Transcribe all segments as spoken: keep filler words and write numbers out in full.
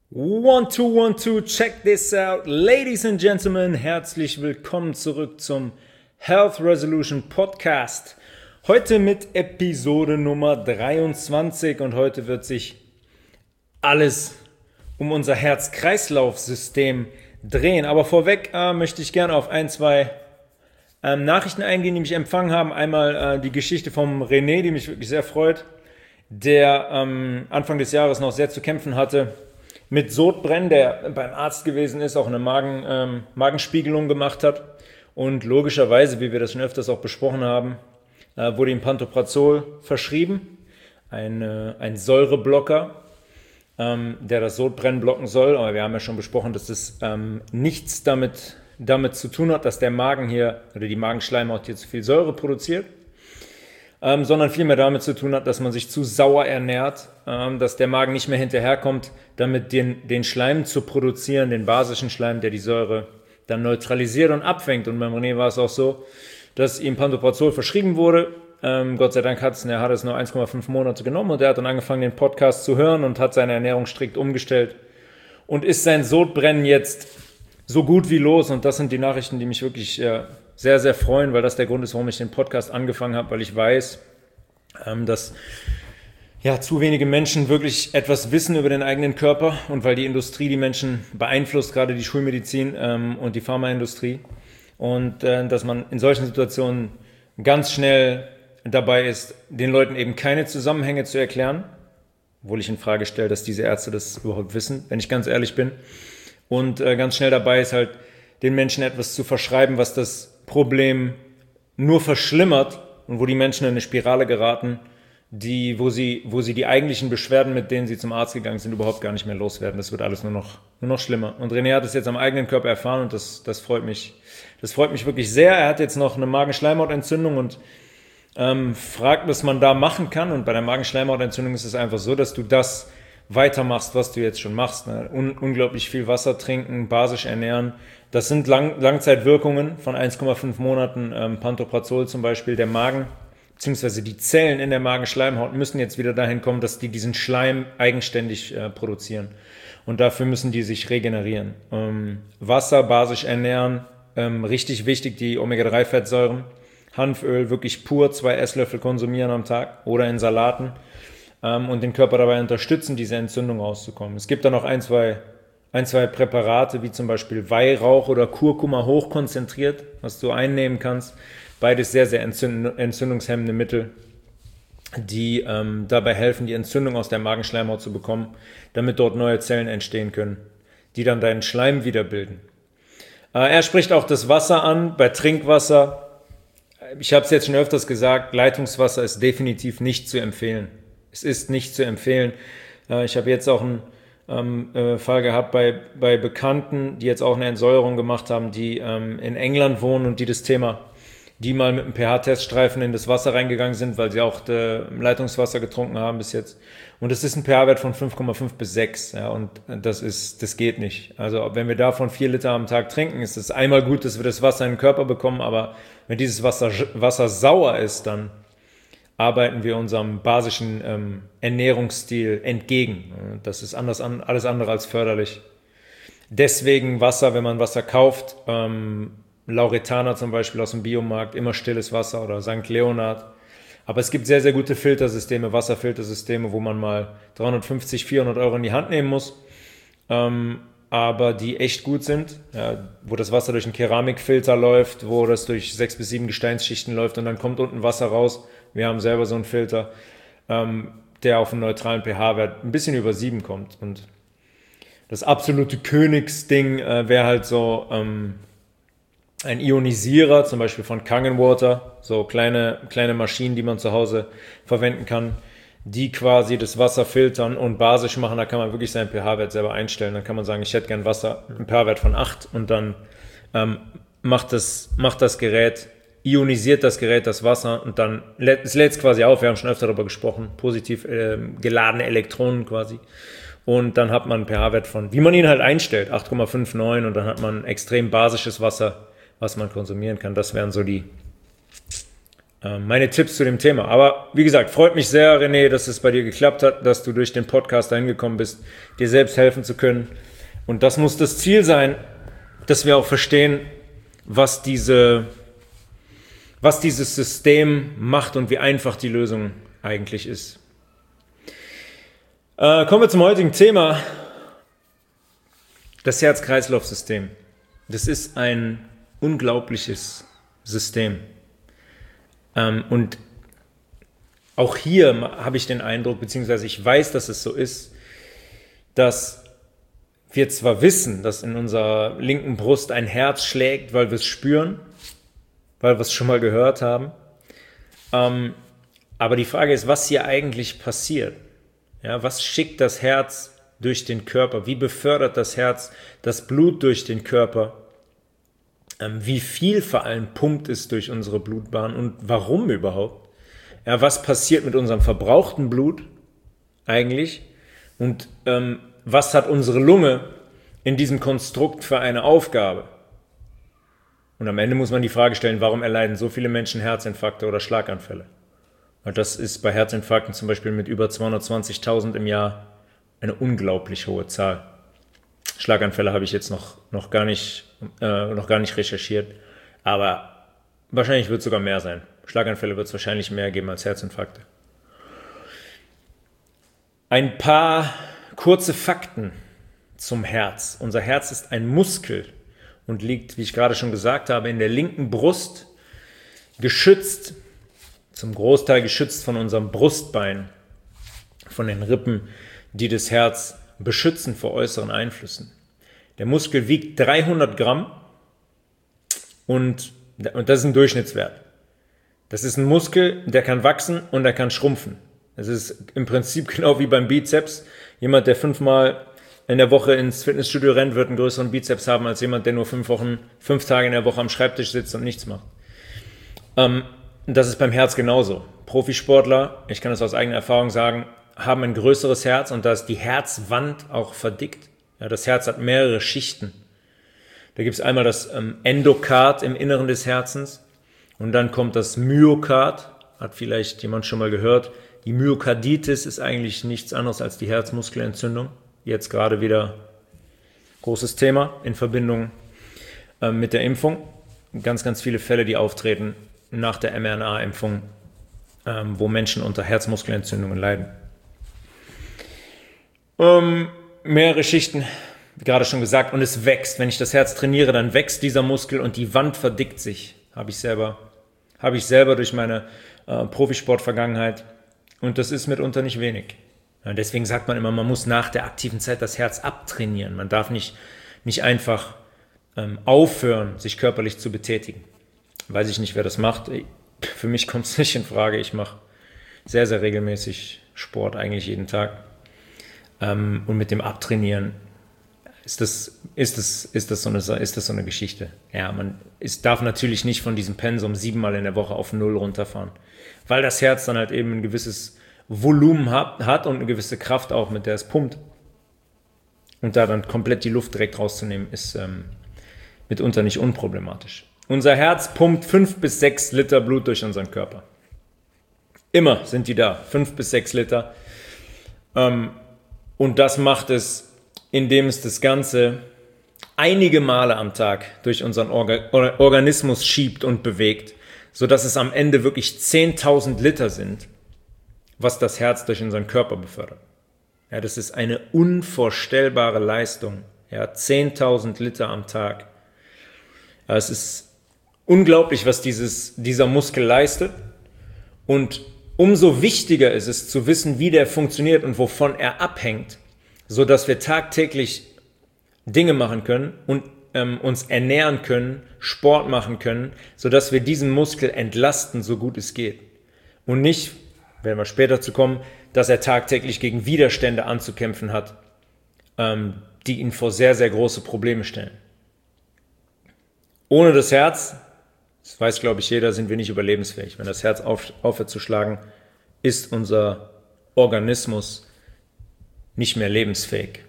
One, two, one, two, check this out. Ladies and Gentlemen, herzlich willkommen zurück zum Health Resolution Podcast. Heute mit Episode Nummer dreiundzwanzig und heute wird sich alles um unser Herz-Kreislauf-System drehen. Aber vorweg äh, möchte ich gerne auf ein, zwei ähm, Nachrichten eingehen, die mich empfangen haben. Einmal äh, die Geschichte vom René, die mich wirklich sehr freut, der ähm, Anfang des Jahres noch sehr zu kämpfen hatte mit Sodbrennen, der beim Arzt gewesen ist, auch eine Magen, ähm, Magenspiegelung gemacht hat. Und logischerweise, wie wir das schon öfters auch besprochen haben, äh, wurde ihm Pantoprazol verschrieben, ein, äh, ein Säureblocker, ähm, der das Sodbrennen blocken soll. Aber wir haben ja schon besprochen, dass es ähm, nichts damit, damit zu tun hat, dass der Magen hier oder die Magenschleimhaut hier zu viel Säure produziert. Ähm, sondern vielmehr damit zu tun hat, dass man sich zu sauer ernährt, ähm, dass der Magen nicht mehr hinterherkommt, damit den, den Schleim zu produzieren, den basischen Schleim, der die Säure dann neutralisiert und abfängt. Und beim René war es auch so, dass ihm Pantoprazol verschrieben wurde. Ähm, Gott sei Dank hat es, er hat es nur eins Komma fünf Monate genommen und er hat dann angefangen, den Podcast zu hören und hat seine Ernährung strikt umgestellt und ist sein Sodbrennen jetzt so gut wie los. Und das sind die Nachrichten, die mich wirklich äh, sehr, sehr freuen, weil das der Grund ist, warum ich den Podcast angefangen habe, weil ich weiß, ähm, dass ja, zu wenige Menschen wirklich etwas wissen über den eigenen Körper und weil die Industrie die Menschen beeinflusst, gerade die Schulmedizin ähm, und die Pharmaindustrie. Und äh, dass man in solchen Situationen ganz schnell dabei ist, den Leuten eben keine Zusammenhänge zu erklären, obwohl ich in Frage stelle, dass diese Ärzte das überhaupt wissen, wenn ich ganz ehrlich bin. Und äh, ganz schnell dabei ist halt, den Menschen etwas zu verschreiben, was das Problem nur verschlimmert und wo die Menschen in eine Spirale geraten, die, wo sie, wo sie die eigentlichen Beschwerden, mit denen sie zum Arzt gegangen sind, überhaupt gar nicht mehr loswerden. Das wird alles nur noch, nur noch schlimmer. Und René hat es jetzt am eigenen Körper erfahren und das, das freut mich, das freut mich wirklich sehr. Er hat jetzt noch eine Magenschleimhautentzündung und ähm, fragt, was man da machen kann. Und bei der Magenschleimhautentzündung ist es einfach so, dass du das weitermachst, was du jetzt schon machst. Ne? Un- unglaublich viel Wasser trinken, basisch ernähren. Das sind Lang- Langzeitwirkungen von eins Komma fünf Monaten. Ähm, Pantoprazol zum Beispiel, der Magen, beziehungsweise die Zellen in der Magenschleimhaut müssen jetzt wieder dahin kommen, dass die diesen Schleim eigenständig äh, produzieren. Und dafür müssen die sich regenerieren. Ähm, Wasser, basisch ernähren, ähm, richtig wichtig, die Omega drei Fettsäuren. Hanföl, wirklich pur, zwei Esslöffel konsumieren am Tag oder in Salaten. Ähm, und den Körper dabei unterstützen, diese Entzündung rauszukommen. Es gibt da noch ein, zwei Ein, zwei Präparate, wie zum Beispiel Weihrauch oder Kurkuma hochkonzentriert, was du einnehmen kannst. Beides sehr, sehr entzünd- entzündungshemmende Mittel, die ähm, dabei helfen, die Entzündung aus der Magenschleimhaut zu bekommen, damit dort neue Zellen entstehen können, die dann deinen Schleim wiederbilden. Äh, er spricht auch das Wasser an, bei Trinkwasser. Ich habe es jetzt schon öfters gesagt, Leitungswasser ist definitiv nicht zu empfehlen. Es ist nicht zu empfehlen. Äh, ich habe jetzt auch ein Ähm, äh, Fall gehabt bei, bei Bekannten, die jetzt auch eine Entsäuerung gemacht haben, die ähm, in England wohnen und die das Thema, die mal mit einem pH-Teststreifen in das Wasser reingegangen sind, weil sie auch äh, Leitungswasser getrunken haben bis jetzt. Und das ist ein pH-Wert von fünf Komma fünf bis sechs. Ja, und das ist, das geht nicht. Also wenn wir davon vier Liter am Tag trinken, ist es einmal gut, dass wir das Wasser in den Körper bekommen, aber wenn dieses Wasser, Wasser sauer ist, dann arbeiten wir unserem basischen ähm, Ernährungsstil entgegen. Das ist anders an, alles andere als förderlich. Deswegen Wasser, wenn man Wasser kauft, ähm, Lauretana zum Beispiel aus dem Biomarkt, immer stilles Wasser oder Sankt Leonhard. Aber es gibt sehr, sehr gute Filtersysteme, Wasserfiltersysteme, wo man mal dreihundertfünfzig, vierhundert Euro in die Hand nehmen muss, ähm, aber die echt gut sind, ja, wo das Wasser durch einen Keramikfilter läuft, wo das durch sechs bis sieben Gesteinsschichten läuft und dann kommt unten Wasser raus. Wir haben selber so einen Filter, ähm, der auf einen neutralen pH-Wert ein bisschen über sieben kommt. Und das absolute Königsding äh, wäre halt so ähm, ein Ionisierer, zum Beispiel von Kangen Water, so kleine, kleine Maschinen, die man zu Hause verwenden kann, die quasi das Wasser filtern und basisch machen. Da kann man wirklich seinen pH-Wert selber einstellen. Dann kann man sagen, ich hätte gern Wasser, einen pH-Wert von acht und dann ähm, macht, das, macht das Gerät ionisiert das Gerät das Wasser und dann lädt es lädt es quasi auf, wir haben schon öfter darüber gesprochen, positiv äh, geladene Elektronen quasi. Und dann hat man einen pH-Wert von, wie man ihn halt einstellt, acht Komma fünf neun und dann hat man extrem basisches Wasser, was man konsumieren kann. Das wären so die meine Tipps zu dem Thema. Aber wie gesagt, freut mich sehr, René, dass es bei dir geklappt hat, dass du durch den Podcast dahin gekommen bist, dir selbst helfen zu können. Und das muss das Ziel sein, dass wir auch verstehen, was diese, was dieses System macht und wie einfach die Lösung eigentlich ist. Äh, kommen wir zum heutigen Thema. Das Herz-Kreislauf-System. Das ist ein unglaubliches System. Ähm, und auch hier habe ich den Eindruck, beziehungsweise ich weiß, dass es so ist, dass wir zwar wissen, dass in unserer linken Brust ein Herz schlägt, weil wir es spüren, weil wir es schon mal gehört haben, ähm, aber die Frage ist, was hier eigentlich passiert. Ja, was schickt das Herz durch den Körper? Wie befördert das Herz das Blut durch den Körper? Wie viel vor allem pumpt es durch unsere Blutbahn und warum überhaupt? Ja, was passiert mit unserem verbrauchten Blut eigentlich? Und ähm, was hat unsere Lunge in diesem Konstrukt für eine Aufgabe? Und am Ende muss man die Frage stellen, warum erleiden so viele Menschen Herzinfarkte oder Schlaganfälle? Weil das ist bei Herzinfarkten zum Beispiel mit über zweihundertzwanzigtausend im Jahr eine unglaublich hohe Zahl. Schlaganfälle habe ich jetzt noch, noch, gar nicht, äh, noch gar nicht recherchiert, aber wahrscheinlich wird es sogar mehr sein. Schlaganfälle wird es wahrscheinlich mehr geben als Herzinfarkte. Ein paar kurze Fakten zum Herz. Unser Herz ist ein Muskel und liegt, wie ich gerade schon gesagt habe, in der linken Brust, geschützt, zum Großteil geschützt von unserem Brustbein, von den Rippen, die das Herz beschützen vor äußeren Einflüssen. Der Muskel wiegt dreihundert Gramm und, und das ist ein Durchschnittswert. Das ist ein Muskel, der kann wachsen und der kann schrumpfen. Das ist im Prinzip genau wie beim Bizeps. Jemand, der fünfmal in der Woche ins Fitnessstudio rennt, wird einen größeren Bizeps haben als jemand, der nur fünf Wochen, fünf Tage in der Woche am Schreibtisch sitzt und nichts macht. Ähm, das ist beim Herz genauso. Profisportler, ich kann das aus eigener Erfahrung sagen, haben ein größeres Herz und da ist die Herzwand auch verdickt. Ja, das Herz hat mehrere Schichten. Da gibt es einmal das ähm, Endokard im Inneren des Herzens und dann kommt das Myokard, hat vielleicht jemand schon mal gehört. Die Myokarditis ist eigentlich nichts anderes als die Herzmuskelentzündung. Jetzt gerade wieder großes Thema in Verbindung äh, mit der Impfung. Ganz, ganz viele Fälle, die auftreten nach der M R N A-Impfung, ähm, wo Menschen unter Herzmuskelentzündungen leiden. Ähm, mehrere Schichten, wie gerade schon gesagt, und es wächst. Wenn ich das Herz trainiere, dann wächst dieser Muskel und die Wand verdickt sich. Habe ich selber, habe ich selber durch meine äh, Profisport-Vergangenheit. Und das ist mitunter nicht wenig. Ja, deswegen sagt man immer, man muss nach der aktiven Zeit das Herz abtrainieren. Man darf nicht, nicht einfach ähm, aufhören, sich körperlich zu betätigen. Weiß ich nicht, wer das macht. Für mich kommt es nicht in Frage. Ich mache sehr, sehr regelmäßig Sport, eigentlich jeden Tag. Ähm, und mit dem Abtrainieren ist das, ist das, ist das, so, eine, ist das so eine Geschichte. Ja, man ist, darf natürlich nicht von diesem Pensum siebenmal in der Woche auf null runterfahren, weil das Herz dann halt eben ein gewisses Volumen hat, hat und eine gewisse Kraft auch, mit der es pumpt. Und da dann komplett die Luft direkt rauszunehmen, ist ähm, mitunter nicht unproblematisch. Unser Herz pumpt fünf bis sechs Liter Blut durch unseren Körper. Immer sind die da, fünf bis sechs Liter. Ähm, und das macht es, indem es das Ganze einige Male am Tag durch unseren Orga- Organismus schiebt und bewegt, sodass es am Ende wirklich zehntausend Liter sind, was das Herz durch unseren Körper befördert. Ja, das ist eine unvorstellbare Leistung. Ja, zehntausend Liter am Tag. Ja, es ist unglaublich, was dieses, dieser Muskel leistet. Und umso wichtiger ist es zu wissen, wie der funktioniert und wovon er abhängt, sodass wir tagtäglich Dinge machen können und ähm, uns ernähren können, Sport machen können, sodass wir diesen Muskel entlasten, so gut es geht. Und nicht, werden wir später zu kommen, dass er tagtäglich gegen Widerstände anzukämpfen hat, ähm, die ihn vor sehr, sehr große Probleme stellen. Ohne das Herz, das weiß, glaube ich, jeder, sind wir nicht überlebensfähig. Wenn das Herz auf, aufhört zu schlagen, ist unser Organismus nicht mehr lebensfähig.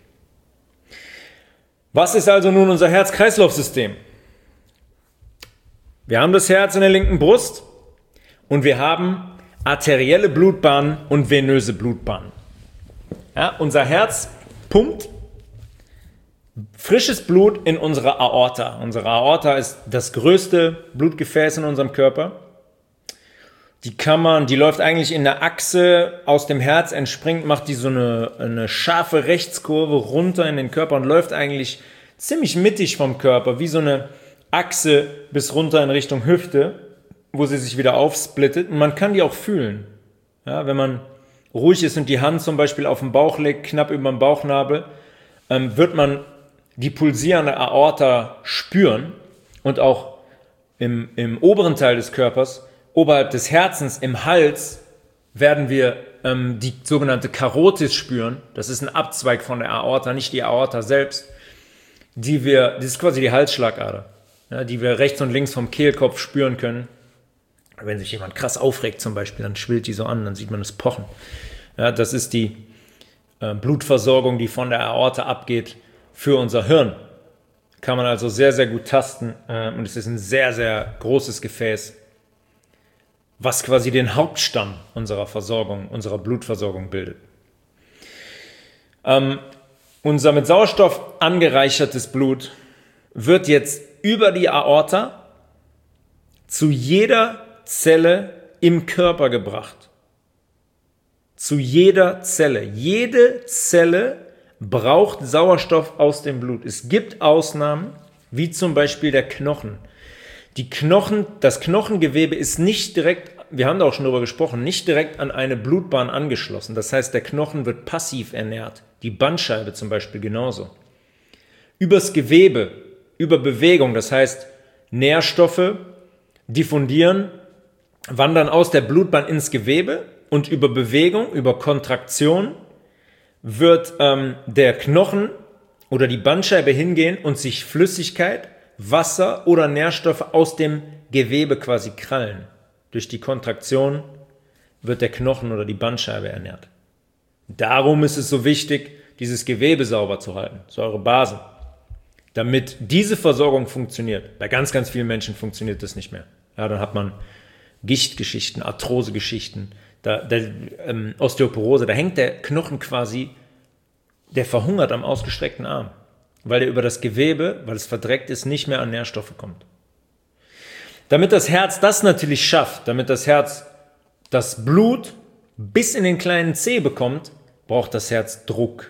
Was ist also nun unser Herz-Kreislauf-System? Wir haben das Herz in der linken Brust und wir haben arterielle Blutbahnen und venöse Blutbahnen. Ja, unser Herz pumpt frisches Blut in unsere Aorta. Unsere Aorta ist das größte Blutgefäß in unserem Körper. Die kann man, die läuft eigentlich in der Achse aus dem Herz entspringt, macht die so eine, eine scharfe Rechtskurve runter in den Körper und läuft eigentlich ziemlich mittig vom Körper, wie so eine Achse bis runter in Richtung Hüfte, wo sie sich wieder aufsplittet. Und man kann die auch fühlen. Ja, wenn man ruhig ist und die Hand zum Beispiel auf den Bauch legt, knapp über dem Bauchnabel, ähm, wird man die pulsierende Aorta spüren und auch im, im oberen Teil des Körpers, oberhalb des Herzens, im Hals, werden wir ähm, die sogenannte Karotis spüren. Das ist ein Abzweig von der Aorta, nicht die Aorta selbst. Die wir, das ist quasi die Halsschlagader, ja, die wir rechts und links vom Kehlkopf spüren können. Wenn sich jemand krass aufregt zum Beispiel, dann schwillt die so an, dann sieht man das Pochen. Ja, das ist die äh, Blutversorgung, die von der Aorta abgeht für unser Hirn. Kann man also sehr, sehr gut tasten äh, und es ist ein sehr, sehr großes Gefäß, was quasi den Hauptstamm unserer Versorgung, unserer Blutversorgung bildet. Ähm, unser mit Sauerstoff angereichertes Blut wird jetzt über die Aorta zu jeder Zelle im Körper gebracht. Zu jeder Zelle. Jede Zelle braucht Sauerstoff aus dem Blut. Es gibt Ausnahmen, wie zum Beispiel der Knochen. Die Knochen, das Knochengewebe ist nicht direkt, wir haben da auch schon drüber gesprochen, nicht direkt an eine Blutbahn angeschlossen. Das heißt, der Knochen wird passiv ernährt. Die Bandscheibe zum Beispiel genauso. Übers Gewebe, über Bewegung, das heißt, Nährstoffe diffundieren, wandern aus der Blutbahn ins Gewebe und über Bewegung, über Kontraktion wird ähm, der Knochen oder die Bandscheibe hingehen und sich Flüssigkeit, Wasser oder Nährstoffe aus dem Gewebe quasi krallen. Durch die Kontraktion wird der Knochen oder die Bandscheibe ernährt. Darum ist es so wichtig, dieses Gewebe sauber zu halten, Säurebasen, damit diese Versorgung funktioniert. Bei ganz, ganz vielen Menschen funktioniert das nicht mehr. Ja, dann hat man Gichtgeschichten, Arthrosegeschichten, da, da, ähm, Osteoporose, da hängt der Knochen quasi, der verhungert am ausgestreckten Arm, weil er über das Gewebe, weil es verdreckt ist, nicht mehr an Nährstoffe kommt. Damit das Herz das natürlich schafft, damit das Herz das Blut bis in den kleinen Zeh bekommt, braucht das Herz Druck.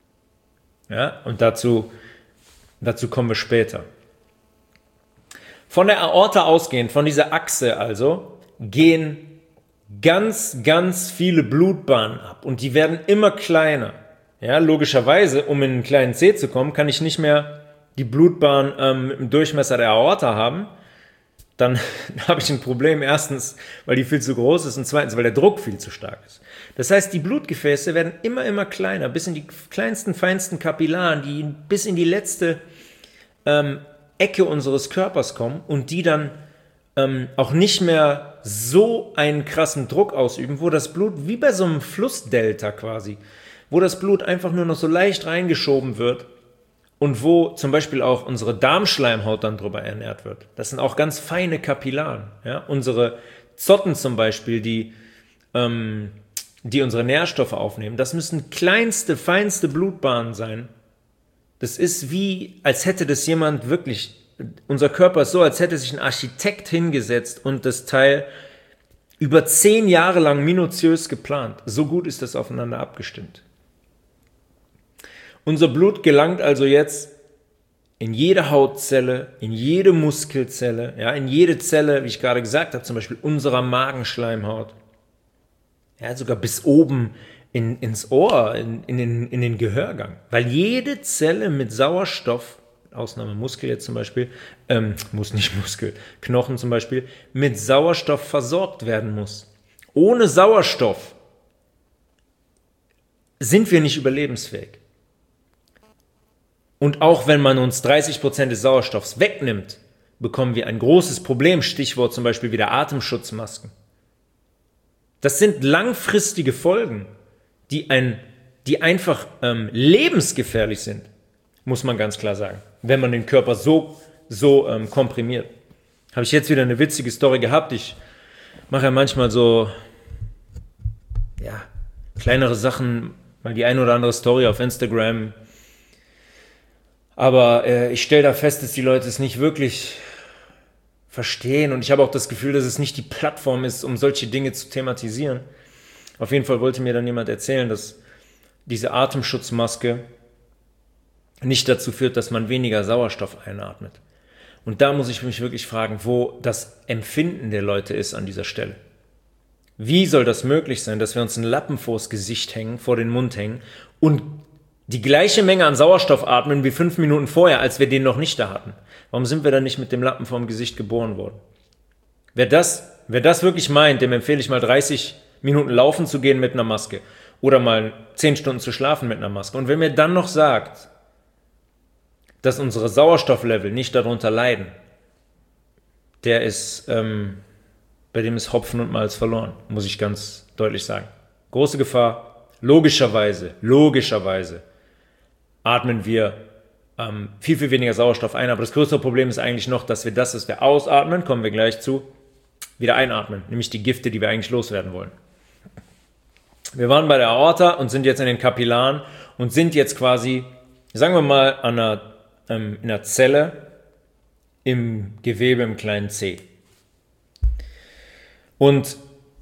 Ja, und dazu, dazu kommen wir später. Von der Aorta ausgehend, von dieser Achse also, gehen ganz, ganz viele Blutbahnen ab und die werden immer kleiner. Ja, logischerweise, um in einen kleinen Zeh zu kommen, kann ich nicht mehr die Blutbahn ähm, im Durchmesser der Aorta haben. Dann habe ich ein Problem. Erstens, weil die viel zu groß ist und zweitens, weil der Druck viel zu stark ist. Das heißt, die Blutgefäße werden immer, immer kleiner, bis in die kleinsten, feinsten Kapillaren, die bis in die letzte ähm, Ecke unseres Körpers kommen und die dann ähm, auch nicht mehr so einen krassen Druck ausüben, wo das Blut, wie bei so einem Flussdelta quasi, wo das Blut einfach nur noch so leicht reingeschoben wird und wo zum Beispiel auch unsere Darmschleimhaut dann drüber ernährt wird. Das sind auch ganz feine Kapillaren. Ja? Unsere Zotten zum Beispiel, die, ähm, die unsere Nährstoffe aufnehmen, das müssen kleinste, feinste Blutbahnen sein. Das ist wie, als hätte das jemand wirklich, unser Körper ist so, als hätte sich ein Architekt hingesetzt und das Teil über zehn Jahre lang minutiös geplant. So gut ist das aufeinander abgestimmt. Unser Blut gelangt also jetzt in jede Hautzelle, in jede Muskelzelle, ja, in jede Zelle, wie ich gerade gesagt habe, zum Beispiel unserer Magenschleimhaut, ja, sogar bis oben in, ins Ohr, in, in, den, in den Gehörgang, weil jede Zelle mit Sauerstoff, Ausnahme Muskel jetzt zum Beispiel, ähm, muss nicht Muskel, Knochen zum Beispiel, mit Sauerstoff versorgt werden muss. Ohne Sauerstoff sind wir nicht überlebensfähig. Und auch wenn man uns dreißig Prozent des Sauerstoffs wegnimmt, bekommen wir ein großes Problem, Stichwort zum Beispiel wieder Atemschutzmasken. Das sind langfristige Folgen, die, ein, die einfach ähm, lebensgefährlich sind, muss man ganz klar sagen, wenn man den Körper so, so ähm, komprimiert. Habe ich jetzt wieder eine witzige Story gehabt. Ich mache ja manchmal so, ja, kleinere Sachen, mal die eine oder andere Story auf Instagram. Aber äh, ich stelle da fest, dass die Leute es nicht wirklich verstehen. Und ich habe auch das Gefühl, dass es nicht die Plattform ist, um solche Dinge zu thematisieren. Auf jeden Fall wollte mir dann jemand erzählen, dass diese Atemschutzmaske nicht dazu führt, dass man weniger Sauerstoff einatmet. Und da muss ich mich wirklich fragen, wo das Empfinden der Leute ist an dieser Stelle. Wie soll das möglich sein, dass wir uns einen Lappen vors Gesicht hängen, vor den Mund hängen und die gleiche Menge an Sauerstoff atmen wie fünf Minuten vorher, als wir den noch nicht da hatten? Warum sind wir dann nicht mit dem Lappen vorm Gesicht geboren worden? Wer das, wer das wirklich meint, dem empfehle ich mal dreißig Minuten laufen zu gehen mit einer Maske oder mal zehn Stunden zu schlafen mit einer Maske. Und wenn mir dann noch sagt, dass unsere Sauerstofflevel nicht darunter leiden, der ist, ähm, bei dem ist Hopfen und Malz verloren, muss ich ganz deutlich sagen. Große Gefahr, logischerweise, logischerweise atmen wir ähm, viel, viel weniger Sauerstoff ein, aber das größere Problem ist eigentlich noch, dass wir das, was wir ausatmen, kommen wir gleich zu, wieder einatmen, nämlich die Gifte, die wir eigentlich loswerden wollen. Wir waren bei der Aorta und sind jetzt in den Kapillaren und sind jetzt quasi, sagen wir mal, an einer, ähm, in einer Zelle im Gewebe im kleinen C. Und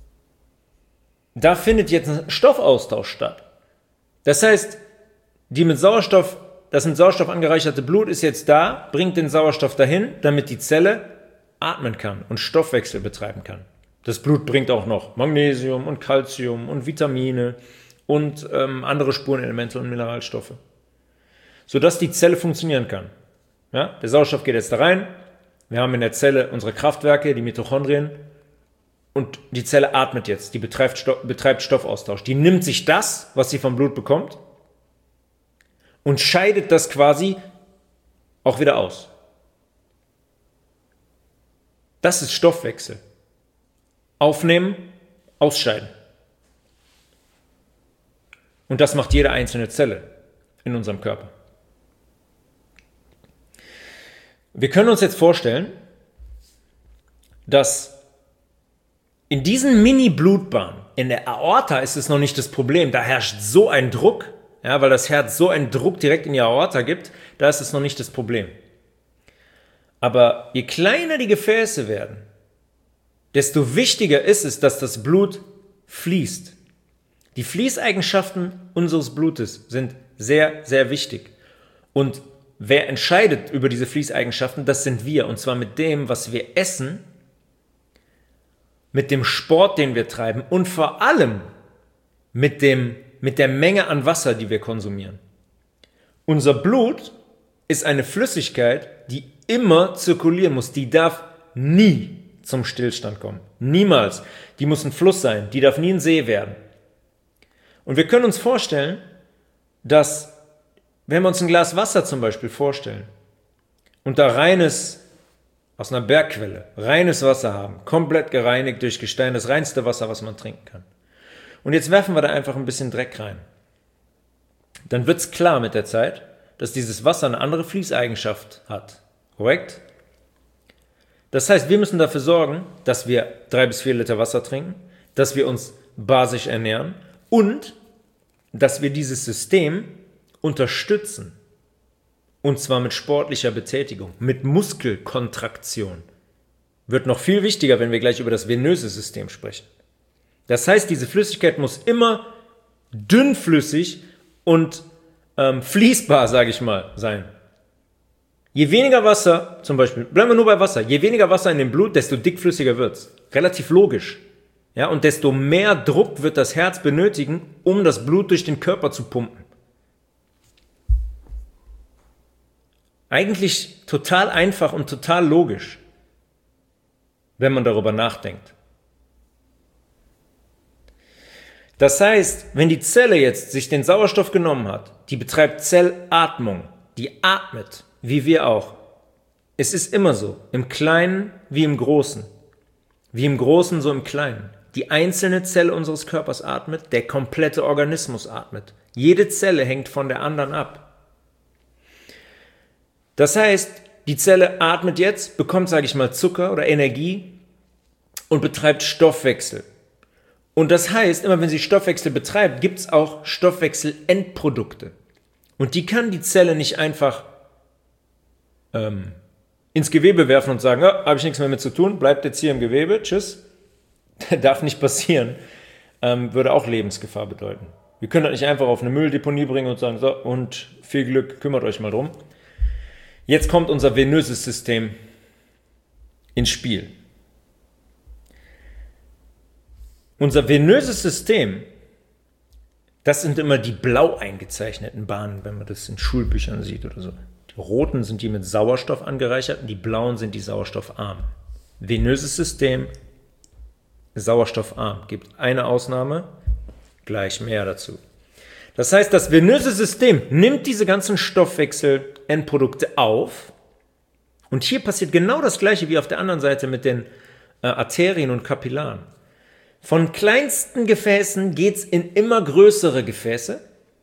da findet jetzt ein Stoffaustausch statt. Das heißt, die mit Sauerstoff, das mit Sauerstoff angereicherte Blut ist jetzt da, bringt den Sauerstoff dahin, damit die Zelle atmen kann und Stoffwechsel betreiben kann. Das Blut bringt auch noch Magnesium und Calcium und Vitamine und ähm, andere Spurenelemente und Mineralstoffe, sodass die Zelle funktionieren kann. Ja? Der Sauerstoff geht jetzt da rein, wir haben in der Zelle unsere Kraftwerke, die Mitochondrien, und die Zelle atmet jetzt, die betreibt, Sto- betreibt Stoffaustausch. Die nimmt sich das, was sie vom Blut bekommt, und scheidet das quasi auch wieder aus. Das ist Stoffwechsel. Aufnehmen, ausscheiden. Und das macht jede einzelne Zelle in unserem Körper. Wir können uns jetzt vorstellen, dass in diesen Mini-Blutbahnen, in der Aorta ist es noch nicht das Problem, da herrscht so ein Druck, ja, weil das Herz so einen Druck direkt in die Aorta gibt, da ist es noch nicht das Problem. Aber je kleiner die Gefäße werden, desto wichtiger ist es, dass das Blut fließt. Die Fließeigenschaften unseres Blutes sind sehr, sehr wichtig. Und wer entscheidet über diese Fließeigenschaften, das sind wir. Und zwar mit dem, was wir essen, mit dem Sport, den wir treiben und vor allem mit dem, mit der Menge an Wasser, die wir konsumieren. Unser Blut ist eine Flüssigkeit, die immer zirkulieren muss. Die darf nie zum Stillstand kommen. Niemals. Die muss ein Fluss sein. Die darf nie ein See werden. Und wir können uns vorstellen, dass, wenn wir uns ein Glas Wasser zum Beispiel vorstellen und da reines, aus einer Bergquelle, reines Wasser haben, komplett gereinigt durch Gestein, das reinste Wasser, was man trinken kann. Und jetzt werfen wir da einfach ein bisschen Dreck rein. Dann wird es klar mit der Zeit, dass dieses Wasser eine andere Fließeigenschaft hat. Korrekt? Das heißt, wir müssen dafür sorgen, dass wir drei bis vier Liter Wasser trinken, dass wir uns basisch ernähren und dass wir dieses System unterstützen. Und zwar mit sportlicher Betätigung, mit Muskelkontraktion. Wird noch viel wichtiger, wenn wir gleich über das venöse System sprechen. Das heißt, diese Flüssigkeit muss immer dünnflüssig und ähm, fließbar, sage ich mal, sein. Je weniger Wasser, zum Beispiel, bleiben wir nur bei Wasser, je weniger Wasser in dem Blut, desto dickflüssiger wird es. Relativ logisch. Ja, und desto mehr Druck wird das Herz benötigen, um das Blut durch den Körper zu pumpen. Eigentlich total einfach und total logisch, wenn man darüber nachdenkt. Das heißt, wenn die Zelle jetzt sich den Sauerstoff genommen hat, die betreibt Zellatmung, die atmet, wie wir auch. Es ist immer so, im Kleinen wie im Großen. Wie im Großen, so im Kleinen. Die einzelne Zelle unseres Körpers atmet, der komplette Organismus atmet. Jede Zelle hängt von der anderen ab. Das heißt, die Zelle atmet jetzt, bekommt, sage ich mal, Zucker oder Energie und betreibt Stoffwechsel. Und das heißt, immer wenn sie Stoffwechsel betreibt, gibt es auch Stoffwechselendprodukte. Und die kann die Zelle nicht einfach ähm, ins Gewebe werfen und sagen, ja, habe ich nichts mehr mit zu tun, bleibt jetzt hier im Gewebe, tschüss. Darf nicht passieren. Ähm, würde auch Lebensgefahr bedeuten. Wir können das nicht einfach auf eine Mülldeponie bringen und sagen, so, und viel Glück, kümmert euch mal drum. Jetzt kommt unser venöses System ins Spiel. Unser venöses System, das sind immer die blau eingezeichneten Bahnen, wenn man das in Schulbüchern sieht oder so. Die roten sind die mit Sauerstoff angereichert und die blauen sind die sauerstoffarmen. Venöses System, sauerstoffarm. Gibt eine Ausnahme, gleich mehr dazu. Das heißt, das venöse System nimmt diese ganzen Stoffwechselendprodukte auf und hier passiert genau das Gleiche wie auf der anderen Seite mit den äh, Arterien und Kapillaren. Von kleinsten Gefäßen geht es in immer größere Gefäße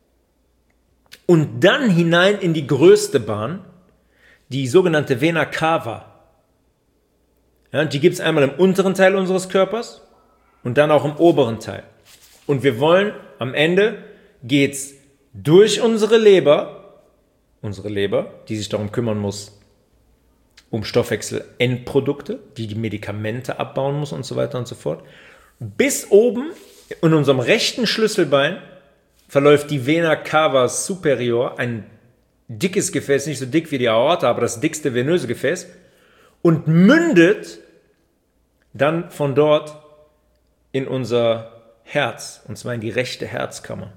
und dann hinein in die größte Bahn, die sogenannte Vena cava. Ja, die gibt es einmal im unteren Teil unseres Körpers und dann auch im oberen Teil. Und wir wollen, am Ende geht es durch unsere Leber, unsere Leber, die sich darum kümmern muss, um Stoffwechselendprodukte, die die Medikamente abbauen muss und so weiter und so fort. Bis oben in unserem rechten Schlüsselbein verläuft die Vena cava superior, ein dickes Gefäß, nicht so dick wie die Aorta, aber das dickste venöse Gefäß, und mündet dann von dort in unser Herz, und zwar in die rechte Herzkammer.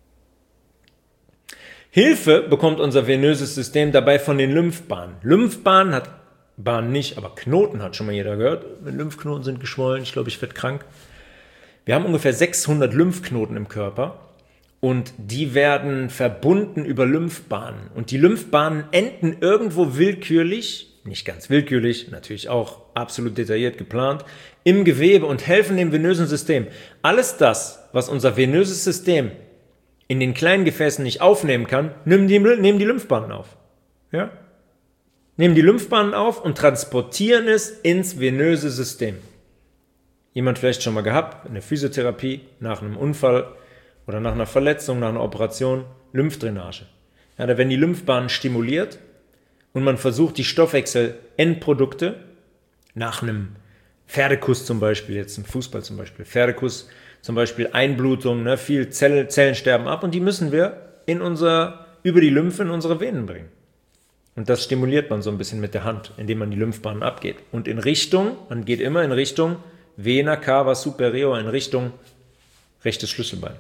Hilfe bekommt unser venöses System dabei von den Lymphbahnen. Lymphbahnen hat Bahn nicht, aber Knoten hat schon mal jeder gehört. Lymphknoten sind geschwollen, ich glaube, ich werde krank. Wir haben ungefähr sechshundert Lymphknoten im Körper und die werden verbunden über Lymphbahnen. Und die Lymphbahnen enden irgendwo willkürlich, nicht ganz willkürlich, natürlich auch absolut detailliert geplant, im Gewebe und helfen dem venösen System. Alles das, was unser venöses System in den kleinen Gefäßen nicht aufnehmen kann, nehmen die, nehmen die Lymphbahnen auf. Ja? Nehmen die Lymphbahnen auf und transportieren es ins venöse System. Jemand vielleicht schon mal gehabt, in der Physiotherapie, nach einem Unfall oder nach einer Verletzung, nach einer Operation, Lymphdrainage. Ja, da werden die Lymphbahnen stimuliert und man versucht, die Stoffwechselendprodukte nach einem Pferdekuss zum Beispiel, jetzt im Fußball zum Beispiel, Pferdekuss zum Beispiel, Einblutung, ne, viel Zelle, Zellen sterben ab und die müssen wir in unser, über die Lymphe in unsere Venen bringen. Und das stimuliert man so ein bisschen mit der Hand, indem man die Lymphbahnen abgeht. Und in Richtung, man geht immer in Richtung Vena cava superior, in Richtung rechtes Schlüsselbein.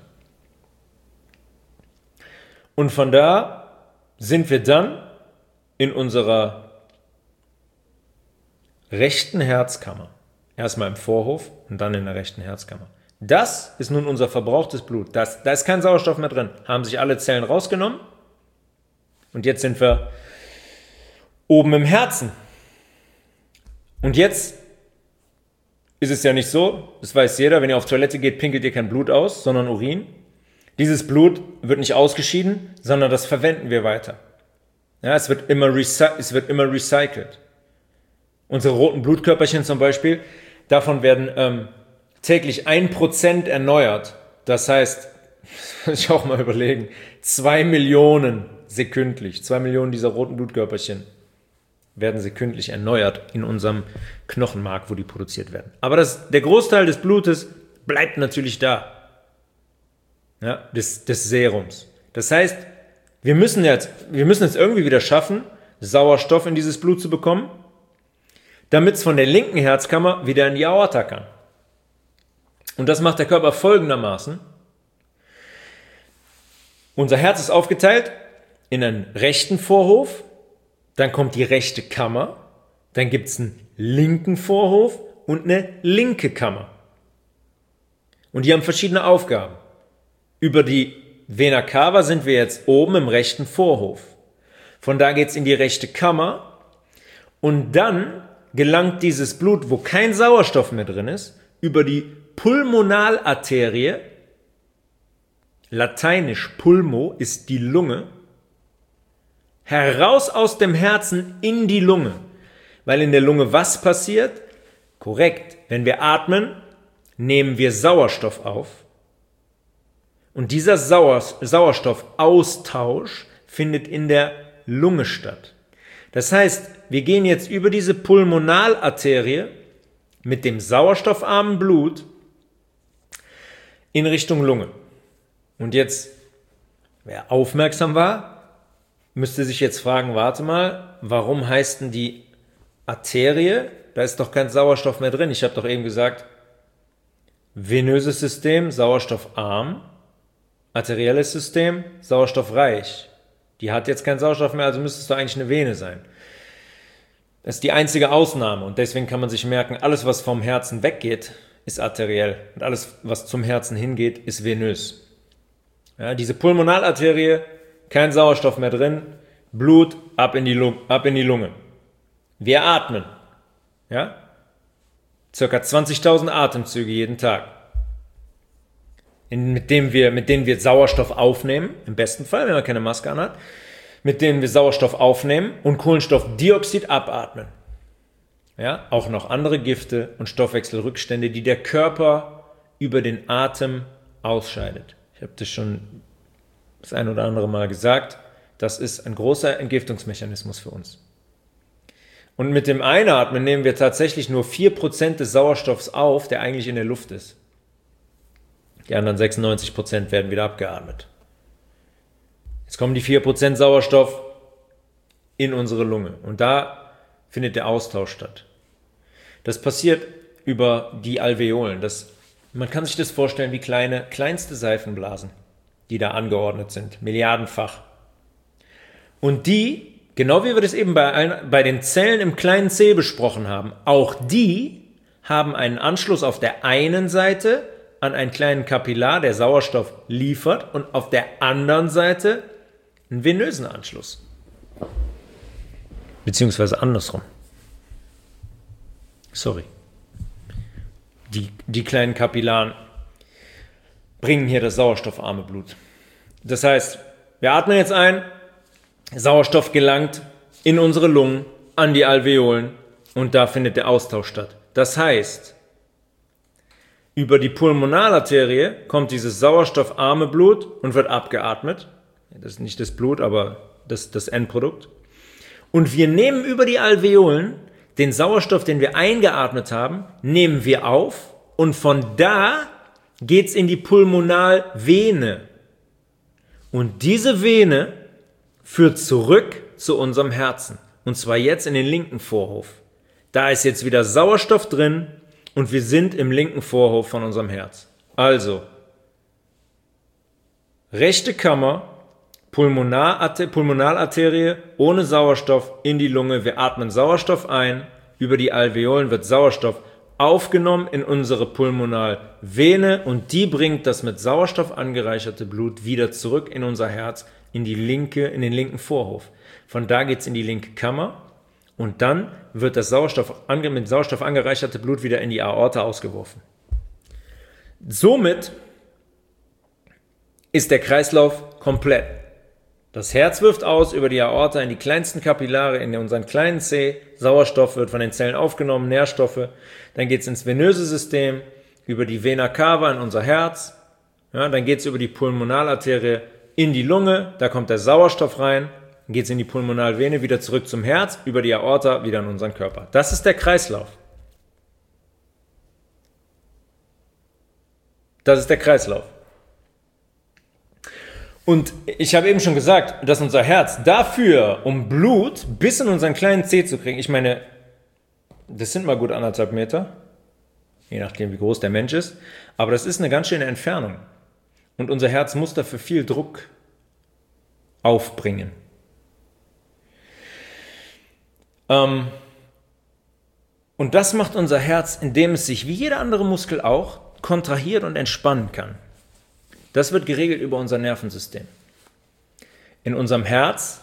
Und von da sind wir dann in unserer rechten Herzkammer. Erstmal im Vorhof und dann in der rechten Herzkammer. Das ist nun unser verbrauchtes Blut. Das, da ist kein Sauerstoff mehr drin. Haben sich alle Zellen rausgenommen. Und jetzt sind wir oben im Herzen. Und jetzt ist es ja nicht so, das weiß jeder, wenn ihr auf Toilette geht, pinkelt ihr kein Blut aus, sondern Urin. Dieses Blut wird nicht ausgeschieden, sondern das verwenden wir weiter. Ja, es wird immer, recy- es wird immer recycelt. Unsere roten Blutkörperchen zum Beispiel, davon werden ähm, täglich ein Prozent erneuert. Das heißt, muss ich auch mal überlegen, zwei Millionen sekündlich, zwei Millionen dieser roten Blutkörperchen werden sekündlich erneuert in unserem Knochenmark, wo die produziert werden. Aber das, der Großteil des Blutes bleibt natürlich da, ja, des, des Serums. Das heißt, wir müssen, jetzt, wir müssen es irgendwie wieder schaffen, Sauerstoff in dieses Blut zu bekommen, damit es von der linken Herzkammer wieder in die Aorta kann. Und das macht der Körper folgendermaßen. Unser Herz ist aufgeteilt in einen rechten Vorhof, dann kommt die rechte Kammer, dann gibt es einen linken Vorhof und eine linke Kammer. Und die haben verschiedene Aufgaben. Über die Vena cava sind wir jetzt oben im rechten Vorhof. Von da geht es in die rechte Kammer und dann gelangt dieses Blut, wo kein Sauerstoff mehr drin ist, über die Pulmonalarterie, lateinisch Pulmo ist die Lunge, heraus aus dem Herzen in die Lunge. Weil in der Lunge was passiert? Korrekt. Wenn wir atmen, nehmen wir Sauerstoff auf. Und dieser Sauer Sauerstoffaustausch findet in der Lunge statt. Das heißt, wir gehen jetzt über diese Pulmonalarterie mit dem sauerstoffarmen Blut in Richtung Lunge. Und jetzt, wer aufmerksam war, müsste sich jetzt fragen, warte mal, warum heißt denn die Arterie? Da ist doch kein Sauerstoff mehr drin. Ich habe doch eben gesagt, venöses System, sauerstoffarm, arterielles System, sauerstoffreich. Die hat jetzt keinen Sauerstoff mehr, also müsste es doch eigentlich eine Vene sein. Das ist die einzige Ausnahme und deswegen kann man sich merken, alles, was vom Herzen weggeht, ist arteriell und alles, was zum Herzen hingeht, ist venös. Ja, diese Pulmonalarterie, kein Sauerstoff mehr drin, Blut ab in die Lunge. Ab in die Lunge. Wir atmen, ja, circa zwanzigtausend Atemzüge jeden Tag, in, mit, dem wir, mit denen wir Sauerstoff aufnehmen, im besten Fall, wenn man keine Maske anhat, mit denen wir Sauerstoff aufnehmen und Kohlenstoffdioxid abatmen. Ja, auch noch andere Gifte und Stoffwechselrückstände, die der Körper über den Atem ausscheidet. Ich habe das schon das ein oder andere Mal gesagt. Das ist ein großer Entgiftungsmechanismus für uns. Und mit dem Einatmen nehmen wir tatsächlich nur vier Prozent des Sauerstoffs auf, der eigentlich in der Luft ist. Die anderen sechsundneunzig Prozent werden wieder abgeatmet. Jetzt kommen die vier Prozent Sauerstoff in unsere Lunge und da findet der Austausch statt. Das passiert über die Alveolen. Das, man kann sich das vorstellen wie kleine, kleinste Seifenblasen, die da angeordnet sind, milliardenfach. Und die, genau wie wir das eben bei, ein, bei den Zellen im kleinen C besprochen haben, auch die haben einen Anschluss auf der einen Seite an einen kleinen Kapillar, der Sauerstoff liefert, und auf der anderen Seite einen venösen Anschluss. Beziehungsweise andersrum. Sorry. Die, die kleinen Kapillaren bringen hier das sauerstoffarme Blut. Das heißt, wir atmen jetzt ein, Sauerstoff gelangt in unsere Lungen, an die Alveolen und da findet der Austausch statt. Das heißt, über die Pulmonalarterie kommt dieses sauerstoffarme Blut und wird abgeatmet. Das ist nicht das Blut, aber das, das Endprodukt. Und wir nehmen über die Alveolen den Sauerstoff, den wir eingeatmet haben, nehmen wir auf und von da geht's in die Pulmonalvene. Und diese Vene führt zurück zu unserem Herzen. Und zwar jetzt in den linken Vorhof. Da ist jetzt wieder Sauerstoff drin und wir sind im linken Vorhof von unserem Herz. Also, rechte Kammer, Pulmonalarterie ohne Sauerstoff in die Lunge. Wir atmen Sauerstoff ein. Über die Alveolen wird Sauerstoff aufgenommen in unsere Pulmonalvene und die bringt das mit Sauerstoff angereicherte Blut wieder zurück in unser Herz, in die linke, in den linken Vorhof. Von da geht es in die linke Kammer und dann wird das Sauerstoff, mit Sauerstoff angereicherte Blut wieder in die Aorta ausgeworfen. Somit ist der Kreislauf komplett. Das Herz wirft aus über die Aorta in die kleinsten Kapillare, in unseren kleinen C. Sauerstoff wird von den Zellen aufgenommen, Nährstoffe. Dann geht es ins venöse System, über die Vena cava in unser Herz. Ja, dann geht es über die Pulmonalarterie in die Lunge, da kommt der Sauerstoff rein. Dann geht es in die Pulmonalvene, wieder zurück zum Herz, über die Aorta, wieder in unseren Körper. Das ist der Kreislauf. Das ist der Kreislauf. Und ich habe eben schon gesagt, dass unser Herz dafür, um Blut bis in unseren kleinen Zeh zu kriegen, ich meine, das sind mal gut anderthalb Meter, je nachdem wie groß der Mensch ist, aber das ist eine ganz schöne Entfernung. Und unser Herz muss dafür viel Druck aufbringen. Ähm, und das macht unser Herz, indem es sich wie jeder andere Muskel auch kontrahiert und entspannen kann. Das wird geregelt über unser Nervensystem. In unserem Herz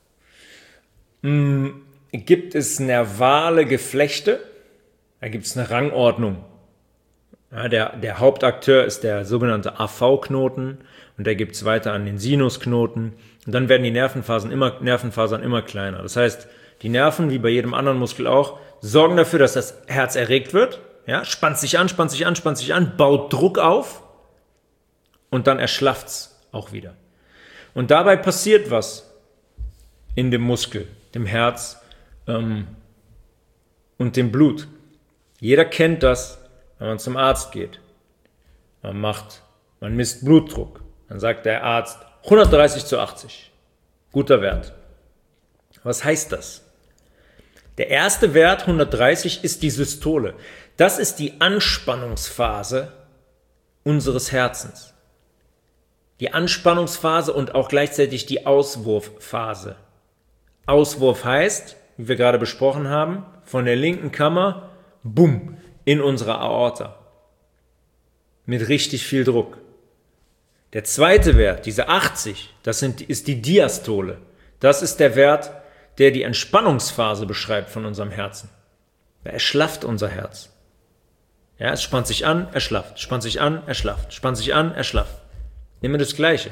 mh, gibt es nervale Geflechte, da gibt es eine Rangordnung. Ja, der, der Hauptakteur ist der sogenannte A V-Knoten und der gibt es weiter an den Sinusknoten und dann werden die Nervenfasern immer, Nervenfasern immer kleiner. Das heißt, die Nerven, wie bei jedem anderen Muskel auch, sorgen dafür, dass das Herz erregt wird, ja, spannt sich an, spannt sich an, spannt sich an, baut Druck auf und dann erschlafft es auch wieder. Und dabei passiert was in dem Muskel, dem Herz ähm, und dem Blut. Jeder kennt das, wenn man zum Arzt geht. Man macht, man misst Blutdruck. Dann sagt der Arzt hundertdreißig zu achtzig. Guter Wert. Was heißt das? Der erste Wert, hundertdreißig, ist die Systole. Das ist die Anspannungsphase unseres Herzens. Die Anspannungsphase und auch gleichzeitig die Auswurfphase. Auswurf heißt, wie wir gerade besprochen haben, von der linken Kammer, bumm, in unsere Aorta. Mit richtig viel Druck. Der zweite Wert, diese achtzig, das sind, ist die Diastole. Das ist der Wert, der die Entspannungsphase beschreibt von unserem Herzen. Da erschlafft unser Herz. Ja, es spannt sich an, erschlafft, spannt sich an, erschlafft, spannt sich an, erschlafft. Immer das Gleiche.